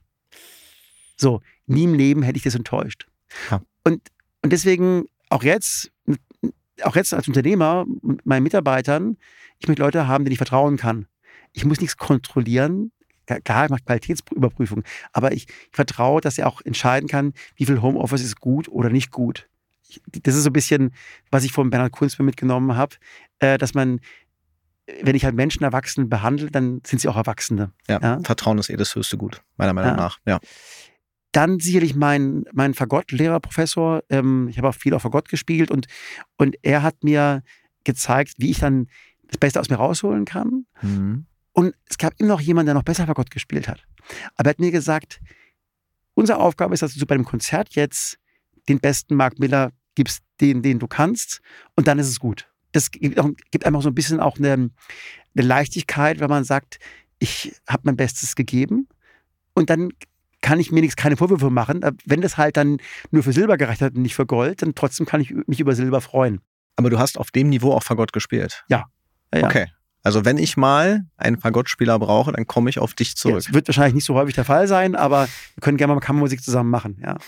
So, nie im Leben hätte ich das enttäuscht. Ja. Und, und deswegen auch jetzt, auch jetzt als Unternehmer mit meinen Mitarbeitern, ich möchte Leute haben, denen ich vertrauen kann. Ich muss nichts kontrollieren. Klar, ich mache Qualitätsüberprüfung, aber ich, ich vertraue, dass er auch entscheiden kann, wie viel Homeoffice ist gut oder nicht gut. Ich, das ist so ein bisschen, was ich von Bernhard Kunz mitgenommen habe, äh, dass man, wenn ich halt Menschen erwachsen behandle, dann sind sie auch Erwachsene. Ja, Ja. Vertrauen ist eh das höchste Gut, meiner Meinung Ja. nach. Ja. Dann sicherlich mein, mein Fagott-Lehrerprofessor. Ähm, ich habe auch viel auf Fagott gespielt und, und er hat mir gezeigt, wie ich dann das Beste aus mir rausholen kann. Mhm. Und es gab immer noch jemanden, der noch besser Fagott gespielt hat. Aber er hat mir gesagt, unsere Aufgabe ist, dass du bei dem Konzert jetzt den besten Mark Miller gibst, den, den du kannst, und dann ist es gut. Das gibt, auch, gibt einfach so ein bisschen auch eine, eine Leichtigkeit, wenn man sagt, ich habe mein Bestes gegeben und dann kann ich mir nichts, keine Vorwürfe machen. Wenn das halt dann nur für Silber gereicht hat und nicht für Gold, dann trotzdem kann ich mich über Silber freuen. Aber du hast auf dem Niveau auch Fagott gespielt? Ja. Ja. Okay. Also wenn ich mal einen Fagottspieler brauche, dann komme ich auf dich zurück. Ja, das wird wahrscheinlich nicht so häufig der Fall sein, aber wir können gerne mal Kammermusik zusammen machen. Ja.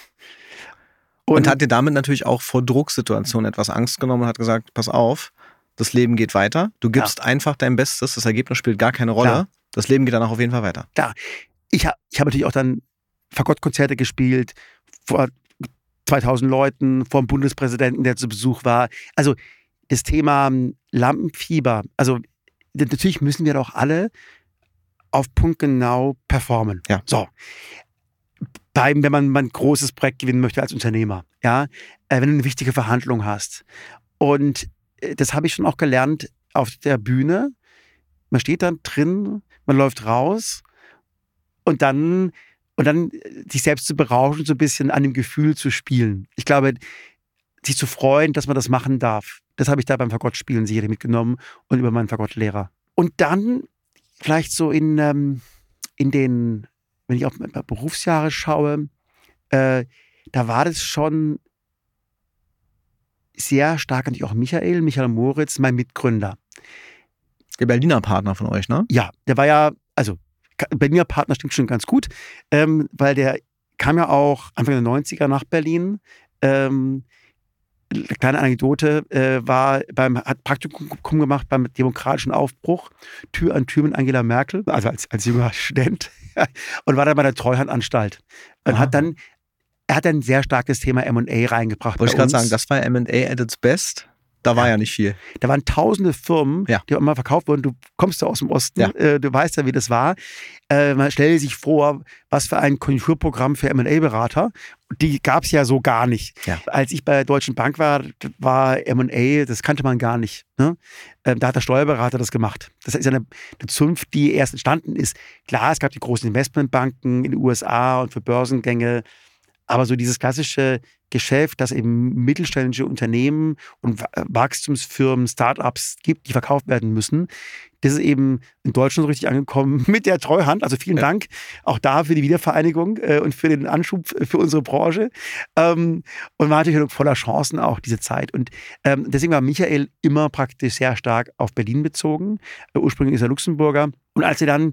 Und, und hat dir damit natürlich auch vor Drucksituationen etwas Angst genommen und hat gesagt, pass auf, das Leben geht weiter. Du gibst ja. einfach dein Bestes, das Ergebnis spielt gar keine Rolle. Klar. Das Leben geht danach auf jeden Fall weiter. Klar. Ich habe ich hab natürlich auch dann Fagottkonzerte gespielt vor zweitausend Leuten, vor dem Bundespräsidenten, der zu Besuch war. Also das Thema Lampenfieber, also natürlich müssen wir doch alle auf Punkt genau performen. Ja. So. Beim, wenn man, man ein großes Projekt gewinnen möchte als Unternehmer, ja, äh, wenn du eine wichtige Verhandlung hast. Und äh, das habe ich schon auch gelernt auf der Bühne. Man steht dann drin, man läuft raus und dann, und dann sich selbst zu berauschen, so ein bisschen an dem Gefühl zu spielen. Ich glaube, sich zu freuen, dass man das machen darf. Das habe ich da beim Fagottspielen sicherlich mitgenommen und über meinen Fagottlehrer. Und dann vielleicht so in, ähm, in den, wenn ich auf meine Berufsjahre schaue, äh, da war das schon sehr stark natürlich auch Michael, Michael Moritz, mein Mitgründer. Der Berliner Partner von euch, ne? Ja, der war ja, also Berliner Partner stimmt schon ganz gut, ähm, weil der kam ja auch Anfang der neunziger nach Berlin. Ähm, Kleine Anekdote, äh, war beim, hat Praktikum gemacht beim demokratischen Aufbruch, Tür an Tür mit Angela Merkel, also als, als junger Student, und war dann bei der Treuhandanstalt. Und Aha. hat dann, er hat dann ein sehr starkes Thema M und A reingebracht. Wollte ich gerade sagen, das war M und A at its best. Da war ja, ja nicht viel. Da waren tausende Firmen, ja. die auch immer verkauft wurden. Du kommst ja aus dem Osten, ja. äh, du weißt ja, wie das war. Äh, man stelle sich vor, was für ein Konjunkturprogramm für M und A-Berater. Die gab es ja so gar nicht. Ja. Als ich bei der Deutschen Bank war, war M und A, das kannte man gar nicht. Ne? Ähm, da hat der Steuerberater das gemacht. Das ist ja eine, eine Zunft, die erst entstanden ist. Klar, es gab die großen Investmentbanken in den U S A und für Börsengänge. Aber so dieses klassische Geschäft, dass eben mittelständische Unternehmen und Wachstumsfirmen, Startups gibt, die verkauft werden müssen, das ist eben in Deutschland so richtig angekommen mit der Treuhand. Also vielen Dank auch da für die Wiedervereinigung äh, und für den Anschub für unsere Branche. Ähm, und war natürlich voller Chancen auch diese Zeit. Und ähm, deswegen war Michael immer praktisch sehr stark auf Berlin bezogen. Äh, ursprünglich ist er Luxemburger. Und als wir dann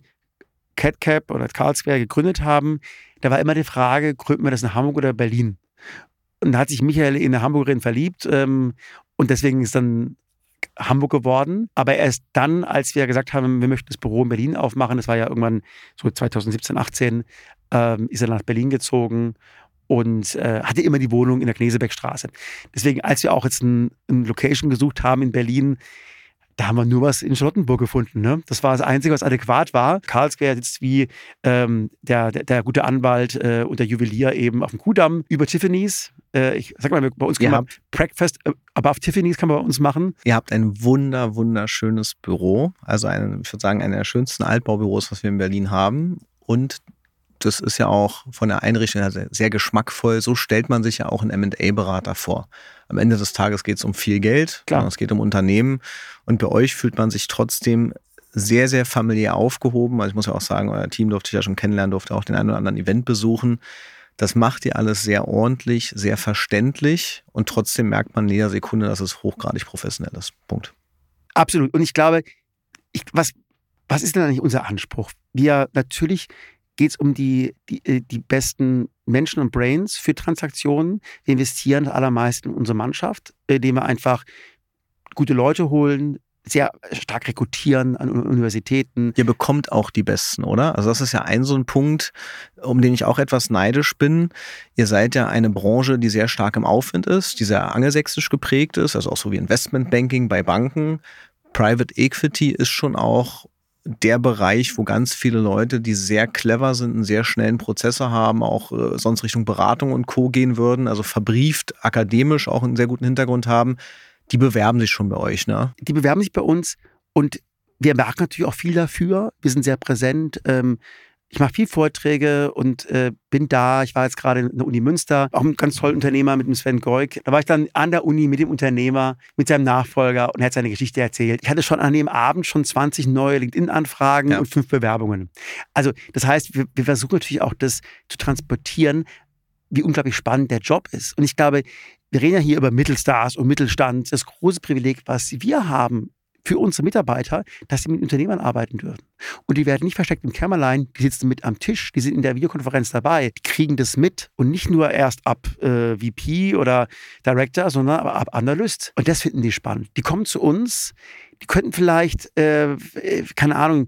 CatCap oder Carlsquare gegründet haben, da war immer die Frage, gründen wir das in Hamburg oder Berlin? Und da hat sich Michael in eine Hamburgerin verliebt ähm, und deswegen ist dann Hamburg geworden. Aber erst dann, als wir gesagt haben, wir möchten das Büro in Berlin aufmachen, das war ja irgendwann so zweitausendsiebzehn, achtzehn, ähm, ist er nach Berlin gezogen und äh, hatte immer die Wohnung in der Knesebeckstraße. Deswegen, als wir auch jetzt ein, ein Location gesucht haben in Berlin, da haben wir nur was in Charlottenburg gefunden. Ne? Das war das Einzige, was adäquat war. Carlsquare sitzt wie ähm, der, der, der gute Anwalt äh, und der Juwelier eben auf dem Kuhdamm über Tiffany's. Äh, ich sag mal, bei uns kann man Breakfast above Tiffany's kann man bei uns machen. Ihr habt ein wunder, wunderschönes Büro. Also ein, ich würde sagen, einer der schönsten Altbaubüros, was wir in Berlin haben. Und das ist ja auch von der Einrichtung her sehr, sehr geschmackvoll. So stellt man sich ja auch einen M and A-Berater vor. Am Ende des Tages geht es um viel Geld, Klar. es geht um Unternehmen. Und bei euch fühlt man sich trotzdem sehr, sehr familiär aufgehoben. Also ich muss ja auch sagen, euer Team durfte ich ja schon kennenlernen, durfte auch den einen oder anderen Event besuchen. Das macht ihr alles sehr ordentlich, sehr verständlich. Und trotzdem merkt man in jeder Sekunde, dass es hochgradig professionell ist. Punkt. Absolut. Und ich glaube, ich, was, was ist denn eigentlich unser Anspruch? Wir natürlich geht es um die, die, die besten Menschen und Brains für Transaktionen. Wir investieren das allermeisten in unsere Mannschaft, indem wir einfach gute Leute holen, sehr stark rekrutieren an Universitäten. Ihr bekommt auch die Besten, oder? Also das ist ja ein so ein Punkt, um den ich auch etwas neidisch bin. Ihr seid ja eine Branche, die sehr stark im Aufwind ist, die sehr angelsächsisch geprägt ist, also auch so wie Investmentbanking bei Banken. Private Equity ist schon auch der Bereich, wo ganz viele Leute, die sehr clever sind, einen sehr schnellen Prozessor haben, auch äh, sonst Richtung Beratung und Co. gehen würden, also verbrieft, akademisch auch einen sehr guten Hintergrund haben, die bewerben sich schon bei euch, ne? Die bewerben sich bei uns und wir merken natürlich auch viel dafür. Wir sind sehr präsent. Ähm, ich mache viel Vorträge und äh, bin da. Ich war jetzt gerade in der Uni Münster, auch ein ganz toller Unternehmer mit dem Sven Goik. Da war ich dann an der Uni mit dem Unternehmer, mit seinem Nachfolger und er hat seine Geschichte erzählt. Ich hatte schon an dem Abend schon zwanzig neue LinkedIn-Anfragen ja. und fünf Bewerbungen. Also das heißt, wir, wir versuchen natürlich auch das zu transportieren, wie unglaublich spannend der Job ist. Und ich glaube, wir reden ja hier über Mittelstars und Mittelstand. Das große Privileg, was wir haben für unsere Mitarbeiter, dass sie mit Unternehmern arbeiten dürfen. Und die werden nicht versteckt im Kämmerlein, die sitzen mit am Tisch, die sind in der Videokonferenz dabei, die kriegen das mit und nicht nur erst ab äh, V P oder Director, sondern aber ab Analyst. Und das finden die spannend. Die kommen zu uns, die könnten vielleicht, äh, keine Ahnung,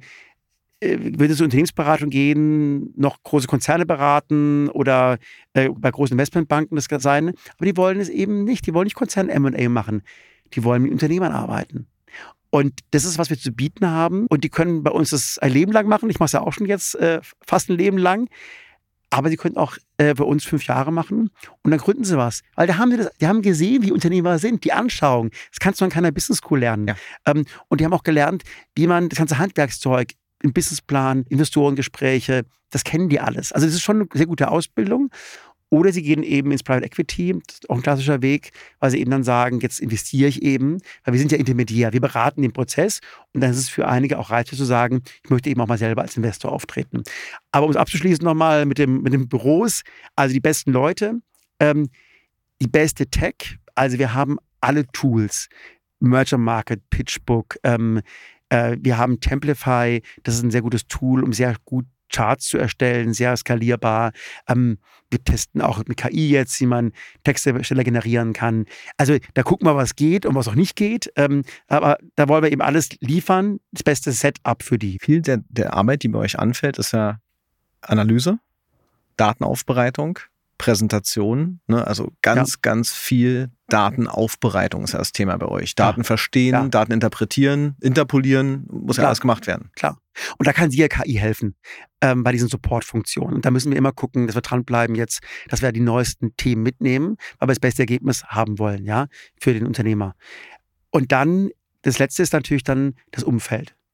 würde es zur Unternehmensberatung gehen, noch große Konzerne beraten oder äh, bei großen Investmentbanken das sein. Aber die wollen es eben nicht. Die wollen nicht Konzern-M und A machen. Die wollen mit Unternehmern arbeiten. Und das ist, was wir zu bieten haben. Und die können bei uns das ein Leben lang machen. Ich mache es ja auch schon jetzt äh, fast ein Leben lang. Aber sie können auch äh, bei uns fünf Jahre machen und dann gründen sie was. Weil da haben sie das, die haben gesehen, wie Unternehmer sind, die Anschauung. Das kannst du an keiner Business School lernen. Ja. Ähm, und die haben auch gelernt, wie man das ganze Handwerkszeug, ein Businessplan, Investorengespräche, das kennen die alles. Also das ist schon eine sehr gute Ausbildung. Oder sie gehen eben ins Private Equity, das ist auch ein klassischer Weg, weil sie eben dann sagen, jetzt investiere ich eben, weil wir sind ja Intermediär, wir beraten den Prozess und dann ist es für einige auch reizvoll zu sagen, ich möchte eben auch mal selber als Investor auftreten. Aber um es abzuschließen nochmal mit dem, mit den Büros, also die besten Leute, ähm, die beste Tech, also wir haben alle Tools, Merger Market, PitchBook, ähm, äh, wir haben Templify, das ist ein sehr gutes Tool, um sehr gut Charts zu erstellen, sehr skalierbar. Ähm, wir testen auch mit K I jetzt, wie man Texte schneller generieren kann. Also da gucken wir, was geht und was auch nicht geht. Ähm, aber da wollen wir eben alles liefern, das beste Setup für die. Viel der, der Arbeit, die bei euch anfällt, ist ja Analyse, Datenaufbereitung, Präsentation, ne? Also ganz, ja. ganz viel Datenaufbereitung ist ja das Thema bei euch. Daten ja. verstehen, ja. Daten interpretieren, interpolieren, muss Klar. ja alles gemacht werden. Klar. Und da kann dir K I helfen ähm, bei diesen Support-Funktionen. Und da müssen wir immer gucken, dass wir dranbleiben jetzt, dass wir die neuesten Themen mitnehmen, weil wir das beste Ergebnis haben wollen, ja, für den Unternehmer. Und dann, das Letzte ist natürlich dann das Umfeld.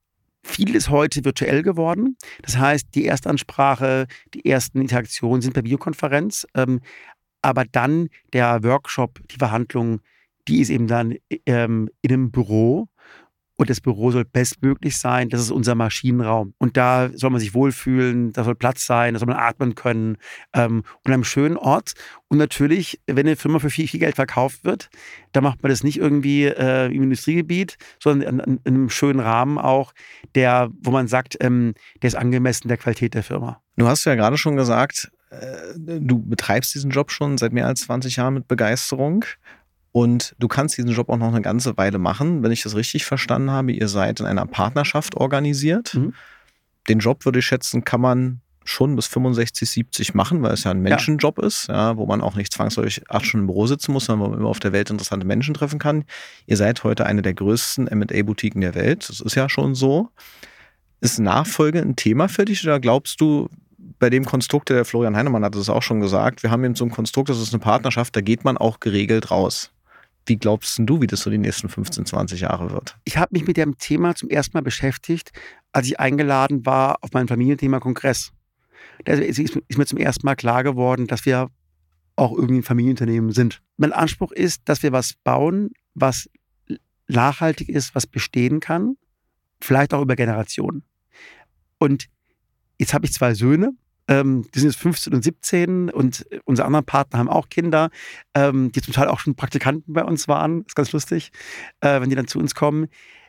Viel ist heute virtuell geworden. Das heißt, die Erstansprache, die ersten Interaktionen sind per Videokonferenz. Ähm, aber dann der Workshop, die Verhandlung, die ist eben dann ähm, in einem Büro. Und das Büro soll bestmöglich sein. Das ist unser Maschinenraum. Und da soll man sich wohlfühlen, da soll Platz sein, da soll man atmen können. Ähm, und an einem schönen Ort. Und natürlich, wenn eine Firma für viel, viel Geld verkauft wird, dann macht man das nicht irgendwie äh, im Industriegebiet, sondern in, in, in einem schönen Rahmen auch, der, wo man sagt, ähm, der ist angemessen der Qualität der Firma. Du hast ja gerade schon gesagt, äh, du betreibst diesen Job schon seit mehr als zwanzig Jahren mit Begeisterung. Und du kannst diesen Job auch noch eine ganze Weile machen. Wenn ich das richtig verstanden habe, ihr seid in einer Partnerschaft organisiert. Mhm. Den Job, würde ich schätzen, kann man schon bis fünfundsechzig, siebzig machen, weil es ja ein Menschenjob ja. ist, ja, wo man auch nicht zwangsläufig acht Stunden im Büro sitzen muss, sondern wo man immer auf der Welt interessante Menschen treffen kann. Ihr seid heute eine der größten M und A-Boutiquen der Welt. Das ist ja schon so. Ist Nachfolge ein Thema für dich oder glaubst du, bei dem Konstrukt, der Florian Heinemann hat es auch schon gesagt, wir haben eben so ein Konstrukt, das ist eine Partnerschaft, da geht man auch geregelt raus. Wie glaubst du, wie das so die nächsten fünfzehn, zwanzig Jahre wird? Ich habe mich mit dem Thema zum ersten Mal beschäftigt, als ich eingeladen war auf meinen Familienthema-Kongress. Da ist mir zum ersten Mal klar geworden, dass wir auch irgendwie ein Familienunternehmen sind. Mein Anspruch ist, dass wir was bauen, was nachhaltig ist, was bestehen kann, vielleicht auch über Generationen. Und jetzt habe ich zwei Söhne. Ähm, die sind jetzt fünfzehn und siebzehn und unsere anderen Partner haben auch Kinder, ähm, die zum Teil auch schon Praktikanten bei uns waren. Das ist ganz lustig, äh, wenn die dann zu uns kommen.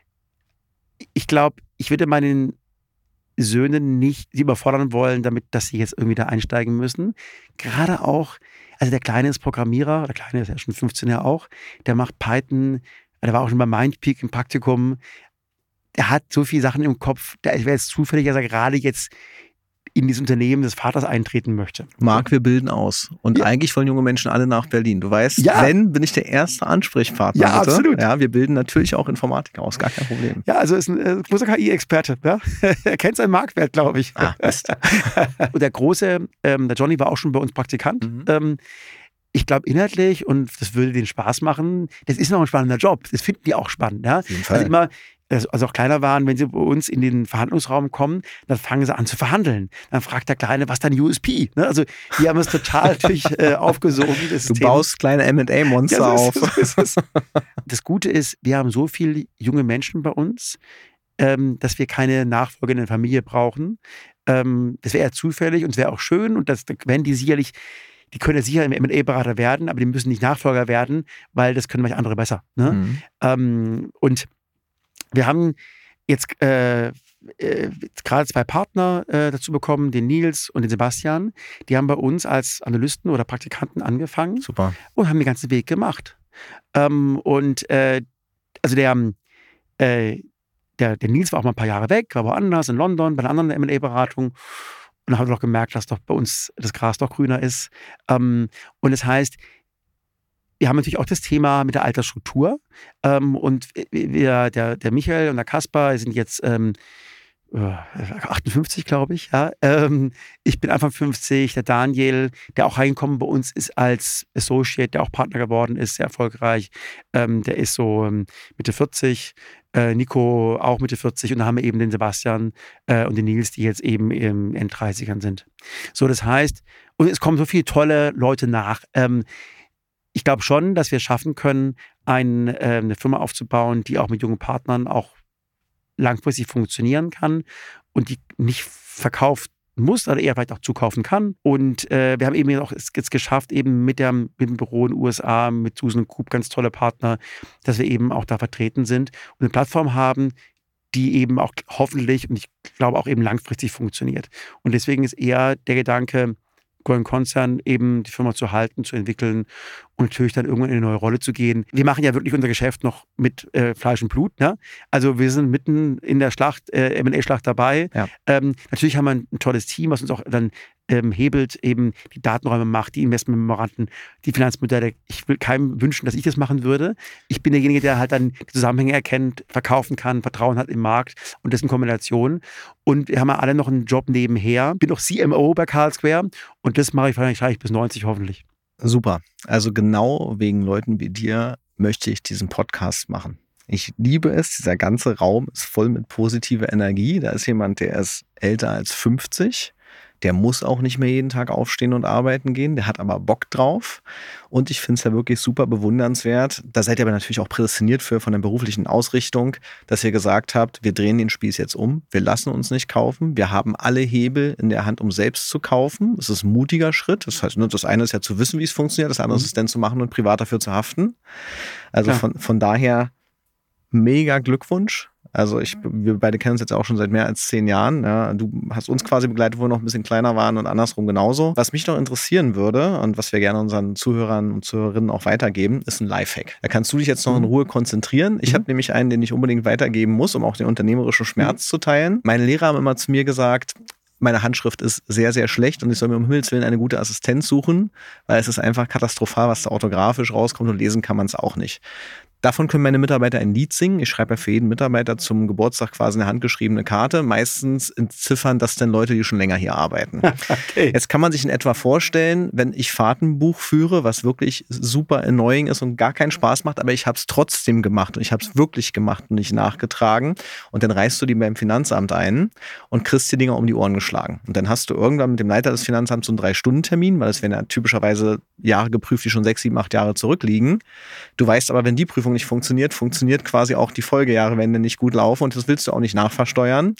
Ich glaube, ich würde meinen Söhnen nicht sie überfordern wollen, damit, dass sie jetzt irgendwie da einsteigen müssen. Gerade auch, also der Kleine ist Programmierer, der Kleine ist ja schon fünfzehn Jahre auch, der macht Python, der war auch schon bei Mindpeak im Praktikum. Der hat so viele Sachen im Kopf, der wäre jetzt zufällig, dass er gerade jetzt in dieses Unternehmen des Vaters eintreten möchte. Marc, wir bilden aus. Und ja. eigentlich wollen junge Menschen alle nach Berlin. Du weißt, ja. wenn, bin ich der erste Ansprechpartner. Ja, bitte. absolut. Ja, wir bilden natürlich auch Informatiker aus, gar kein Problem. Ja, also ist ein äh, großer K I-Experte. Ja? Er kennt seinen Marktwert, glaube ich. Ah, Mist. Und der Große, ähm, der Johnny war auch schon bei uns Praktikant. Mhm. Ähm, ich glaube inhaltlich, und das würde denen Spaß machen, das ist noch ein spannender Job. Das finden die auch spannend. Ja? Auf jeden Fall. Also immer, also auch kleiner waren, wenn sie bei uns in den Verhandlungsraum kommen, dann fangen sie an zu verhandeln. Dann fragt der Kleine, was ist dein U S P? Ne? Also die haben es total natürlich äh, aufgesogen. Das du baust kleine M und A-Monster ja, so auf. So ist es. Das Gute ist, wir haben so viele junge Menschen bei uns, ähm, dass wir keine nachfolgende Familie brauchen. Ähm, das wäre eher zufällig und es wäre auch schön und das werden die sicherlich, die können ja sicher im M und A-Berater werden, aber die müssen nicht Nachfolger werden, weil das können manche andere besser. Ne? Mhm. Ähm, und wir haben jetzt äh, äh, gerade zwei Partner äh, dazu bekommen, den Nils und den Sebastian. Die haben bei uns als Analysten oder Praktikanten angefangen. Super. Und haben den ganzen Weg gemacht. Ähm, und äh, also der, äh, der, der Nils war auch mal ein paar Jahre weg, war woanders, in London, bei einer anderen M und A-Beratung. Und dann haben wir doch gemerkt, dass doch bei uns das Gras doch grüner ist. Ähm, und das heißt, wir haben natürlich auch das Thema mit der Altersstruktur. Ähm, und wir, der, der Michael und der Kaspar sind jetzt ähm, achtundfünfzig, glaube ich. Ja. Ähm, ich bin Anfang fünfzig. Der Daniel, der auch reingekommen bei uns ist als Associate, der auch Partner geworden ist, sehr erfolgreich. Ähm, der ist so ähm, Mitte vierzig. Äh, Nico auch Mitte vierzig. Und dann haben wir eben den Sebastian äh, und den Nils, die jetzt eben in Enddreißigern sind. So, das heißt, und es kommen so viele tolle Leute nach. Ähm, Ich glaube schon, dass wir es schaffen können, ein, äh, eine Firma aufzubauen, die auch mit jungen Partnern auch langfristig funktionieren kann und die nicht verkauft muss oder eher vielleicht auch zukaufen kann. Und äh, wir haben eben auch es jetzt geschafft, eben mit, der, mit dem Büro in den U S A, mit Susan Coop, ganz tolle Partner, dass wir eben auch da vertreten sind und eine Plattform haben, die eben auch hoffentlich und ich glaube auch eben langfristig funktioniert. Und deswegen ist eher der Gedanke, Going Konzern eben die Firma zu halten, zu entwickeln und natürlich dann irgendwann in eine neue Rolle zu gehen. Wir machen ja wirklich unser Geschäft noch mit äh, Fleisch und Blut. Ne? Also wir sind mitten in der Schlacht, äh, M und A-Schlacht dabei. Ja. Ähm, natürlich haben wir ein, ein tolles Team, was uns auch dann ähm, hebelt, eben die Datenräume macht, die Investmentmemoranden, die Finanzmodelle. Ich will keinem wünschen, dass ich das machen würde. Ich bin derjenige, der halt dann die Zusammenhänge erkennt, verkaufen kann, Vertrauen hat im Markt und das in Kombination. Und wir haben ja alle noch einen Job nebenher. Bin auch C M O bei Carl Square und das mache ich wahrscheinlich bis neunzig hoffentlich. Super. Also genau wegen Leuten wie dir möchte ich diesen Podcast machen. Ich liebe es, dieser ganze Raum ist voll mit positiver Energie. Da ist jemand, der ist älter als fünfzig. Der muss auch nicht mehr jeden Tag aufstehen und arbeiten gehen. Der hat aber Bock drauf. Und ich finde es ja wirklich super bewundernswert. Da seid ihr aber natürlich auch prädestiniert für von der beruflichen Ausrichtung, dass ihr gesagt habt, wir drehen den Spieß jetzt um. Wir lassen uns nicht kaufen. Wir haben alle Hebel in der Hand, um selbst zu kaufen. Es ist ein mutiger Schritt. Das heißt, das eine ist ja zu wissen, wie es funktioniert. Das andere ist es dann zu machen und privat dafür zu haften. Also ja. von, von daher mega Glückwunsch. Also ich, wir beide kennen uns jetzt auch schon seit mehr als zehn Jahren. Ja, du hast uns quasi begleitet, wo wir noch ein bisschen kleiner waren und andersrum genauso. Was mich noch interessieren würde und was wir gerne unseren Zuhörern und Zuhörerinnen auch weitergeben, ist ein Lifehack. Da kannst du dich jetzt noch in Ruhe konzentrieren. Ich mhm. habe nämlich einen, den ich unbedingt weitergeben muss, um auch den unternehmerischen Schmerz mhm. zu teilen. Meine Lehrer haben immer zu mir gesagt, meine Handschrift ist sehr, sehr schlecht und ich soll mir um Himmels Willen eine gute Assistenz suchen, weil es ist einfach katastrophal, was da orthografisch rauskommt und lesen kann man es auch nicht. Davon können meine Mitarbeiter ein Lied singen. Ich schreibe ja für jeden Mitarbeiter zum Geburtstag quasi eine handgeschriebene Karte. Meistens entziffern das dann Leute, die schon länger hier arbeiten. Okay. Jetzt kann man sich in etwa vorstellen, wenn ich Fahrtenbuch führe, was wirklich super annoying ist und gar keinen Spaß macht, aber ich habe es trotzdem gemacht und ich habe es wirklich gemacht und nicht nachgetragen. Und dann reißt du die beim Finanzamt ein und kriegst die Dinger um die Ohren geschlagen. Und dann hast du irgendwann mit dem Leiter des Finanzamts so einen Drei-Stunden-Termin, weil es werden ja typischerweise Jahre geprüft, die schon sechs, sieben, acht Jahre zurückliegen. Du weißt aber, wenn die Prüfung nicht funktioniert, funktioniert quasi auch die Folgejahre, wenn die nicht gut laufen und das willst du auch nicht nachversteuern.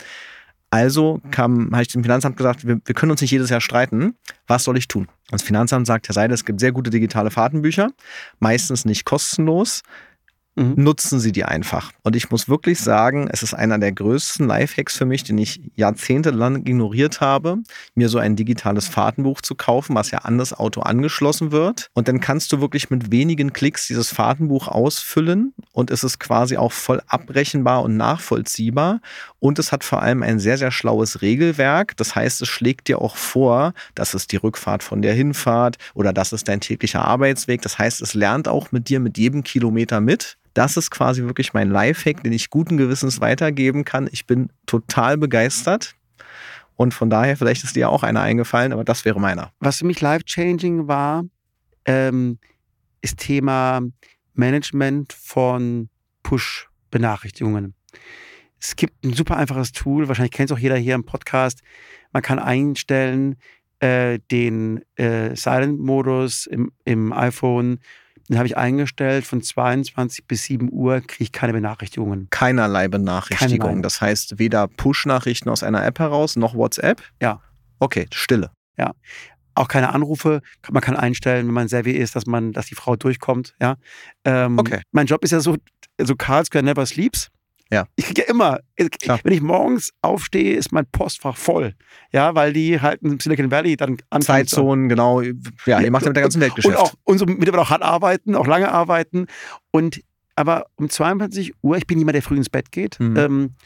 Also kam, habe ich dem Finanzamt gesagt, wir, wir können uns nicht jedes Jahr streiten. Was soll ich tun? Das Finanzamt sagt, Herr Seidel, es gibt sehr gute digitale Fahrtenbücher, meistens nicht kostenlos. Mhm. Nutzen Sie die einfach. Und ich muss wirklich sagen, es ist einer der größten Lifehacks für mich, den ich jahrzehntelang ignoriert habe, mir so ein digitales Fahrtenbuch zu kaufen, was ja an das Auto angeschlossen wird. Und dann kannst du wirklich mit wenigen Klicks dieses Fahrtenbuch ausfüllen und es ist quasi auch voll abrechenbar und nachvollziehbar. Und es hat vor allem ein sehr, sehr schlaues Regelwerk. Das heißt, es schlägt dir auch vor, das ist die Rückfahrt von der Hinfahrt oder das ist dein täglicher Arbeitsweg. Das heißt, es lernt auch mit dir mit jedem Kilometer mit. Das ist quasi wirklich mein Lifehack, den ich guten Gewissens weitergeben kann. Ich bin total begeistert und von daher, vielleicht ist dir auch einer eingefallen, aber das wäre meiner. Was für mich life-changing war, ähm, ist Thema Management von Push-Benachrichtigungen. Es gibt ein super einfaches Tool, wahrscheinlich kennt es auch jeder hier im Podcast. Man kann einstellen äh, den äh, Silent-Modus im, im iPhone. Den habe ich eingestellt, von zweiundzwanzig bis sieben Uhr kriege ich keine Benachrichtigungen. Keinerlei Benachrichtigungen. Keinerlei. Das heißt, weder Push-Nachrichten aus einer App heraus, noch WhatsApp? Ja. Okay, Stille. Ja. Auch keine Anrufe. Man kann einstellen, wenn man Savvy ist, dass man, dass die Frau durchkommt. Ja. Ähm, okay. Mein Job ist ja so, so Carl Square never sleeps. Ja. Ich kriege ja immer, Klar. wenn ich morgens aufstehe, ist mein Postfach voll. Ja, weil die halt in Silicon Valley dann anfangen. Zeitzonen, genau. Ja, ihr macht ja mit der ganzen Welt Geschäft. Und auch unsere Mitarbeiter auch hart arbeiten, auch lange arbeiten. Und aber um zweiundzwanzig Uhr, ich bin jemand, der früh ins Bett geht mhm. ähm,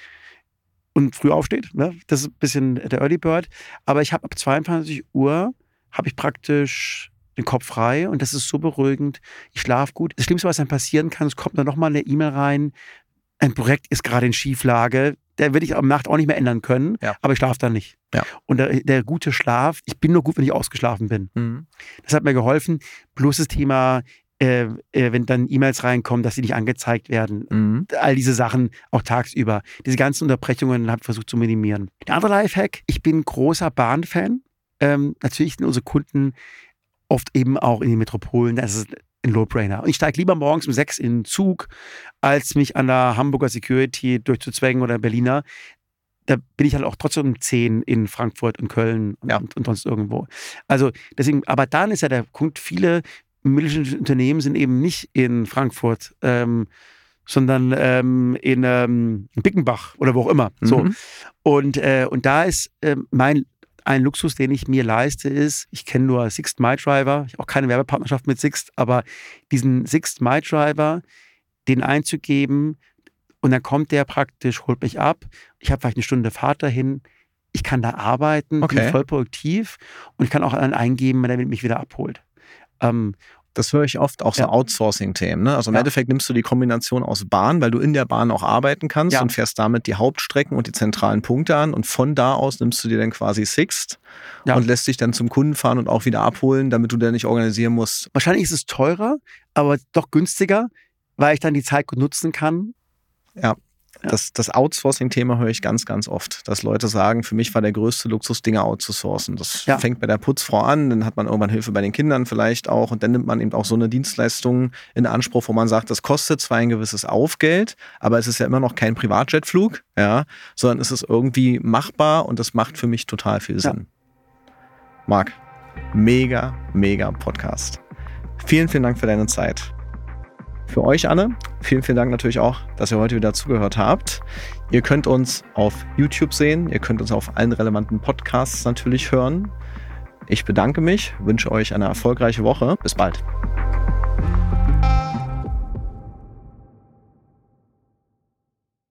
und früh aufsteht. Ne? Das ist ein bisschen der Early Bird. Aber ich habe ab zweiundzwanzig Uhr habe ich praktisch den Kopf frei und das ist so beruhigend. Ich schlafe gut. Das Schlimmste, was dann passieren kann, es kommt dann nochmal eine E-Mail rein. Ein Projekt ist gerade in Schieflage, der will ich am Nacht auch nicht mehr ändern können, ja. aber ich schlafe dann nicht. Ja. Und der, der gute Schlaf, ich bin nur gut, wenn ich ausgeschlafen bin. Mhm. Das hat mir geholfen. Bloß das Thema, äh, äh, wenn dann E-Mails reinkommen, dass sie nicht angezeigt werden. Mhm. All diese Sachen, auch tagsüber. Diese ganzen Unterbrechungen habe ich versucht zu minimieren. Der andere Lifehack, ich bin großer Bahnfan. Ähm, natürlich sind unsere Kunden oft eben auch in den Metropolen. Das ist ein No-Brainer. Und ich steige lieber morgens um sechs in den Zug, als mich an der Hamburger Security durchzuzwängen oder Berliner. Da bin ich halt auch trotzdem um zehn in Frankfurt und Köln und, ja. und, und sonst irgendwo. Also deswegen, aber dann ist ja der Punkt, viele mittelständische Unternehmen sind eben nicht in Frankfurt, ähm, sondern ähm, in ähm, Bickenbach oder wo auch immer. Mhm. So. Und, äh, und da ist äh, mein Ein Luxus, den ich mir leiste, ist, ich kenne nur Sixt MyDriver, ich habe auch keine Werbepartnerschaft mit Sixt, aber diesen Sixt MyDriver, den einzugeben und dann kommt der praktisch, holt mich ab. Ich habe vielleicht eine Stunde Fahrt dahin. Ich kann da arbeiten, okay. bin voll produktiv und ich kann auch dann eingeben, wenn er mich wieder abholt. Ähm, Das höre ich oft, auch so ja. Outsourcing-Themen. Ne? Also im ja. Endeffekt nimmst du die Kombination aus Bahn, weil du in der Bahn auch arbeiten kannst ja. und fährst damit die Hauptstrecken und die zentralen Punkte an und von da aus nimmst du dir dann quasi Sixt ja. und lässt dich dann zum Kunden fahren und auch wieder abholen, damit du dann nicht organisieren musst. Wahrscheinlich ist es teurer, aber doch günstiger, weil ich dann die Zeit gut nutzen kann. Ja. Das, das Outsourcing-Thema höre ich ganz, ganz oft, dass Leute sagen, für mich war der größte Luxus, Dinge outzusourcen. Das ja. fängt bei der Putzfrau an, dann hat man irgendwann Hilfe bei den Kindern vielleicht auch und dann nimmt man eben auch so eine Dienstleistung in Anspruch, wo man sagt, das kostet zwar ein gewisses Aufgeld, aber es ist ja immer noch kein Privatjetflug, ja, sondern es ist irgendwie machbar und das macht für mich total viel Sinn. Ja. Marc, mega, mega Podcast. Vielen, vielen Dank für deine Zeit. Für euch alle, vielen, vielen Dank natürlich auch, dass ihr heute wieder zugehört habt. Ihr könnt uns auf YouTube sehen, ihr könnt uns auf allen relevanten Podcasts natürlich hören. Ich bedanke mich, wünsche euch eine erfolgreiche Woche. Bis bald.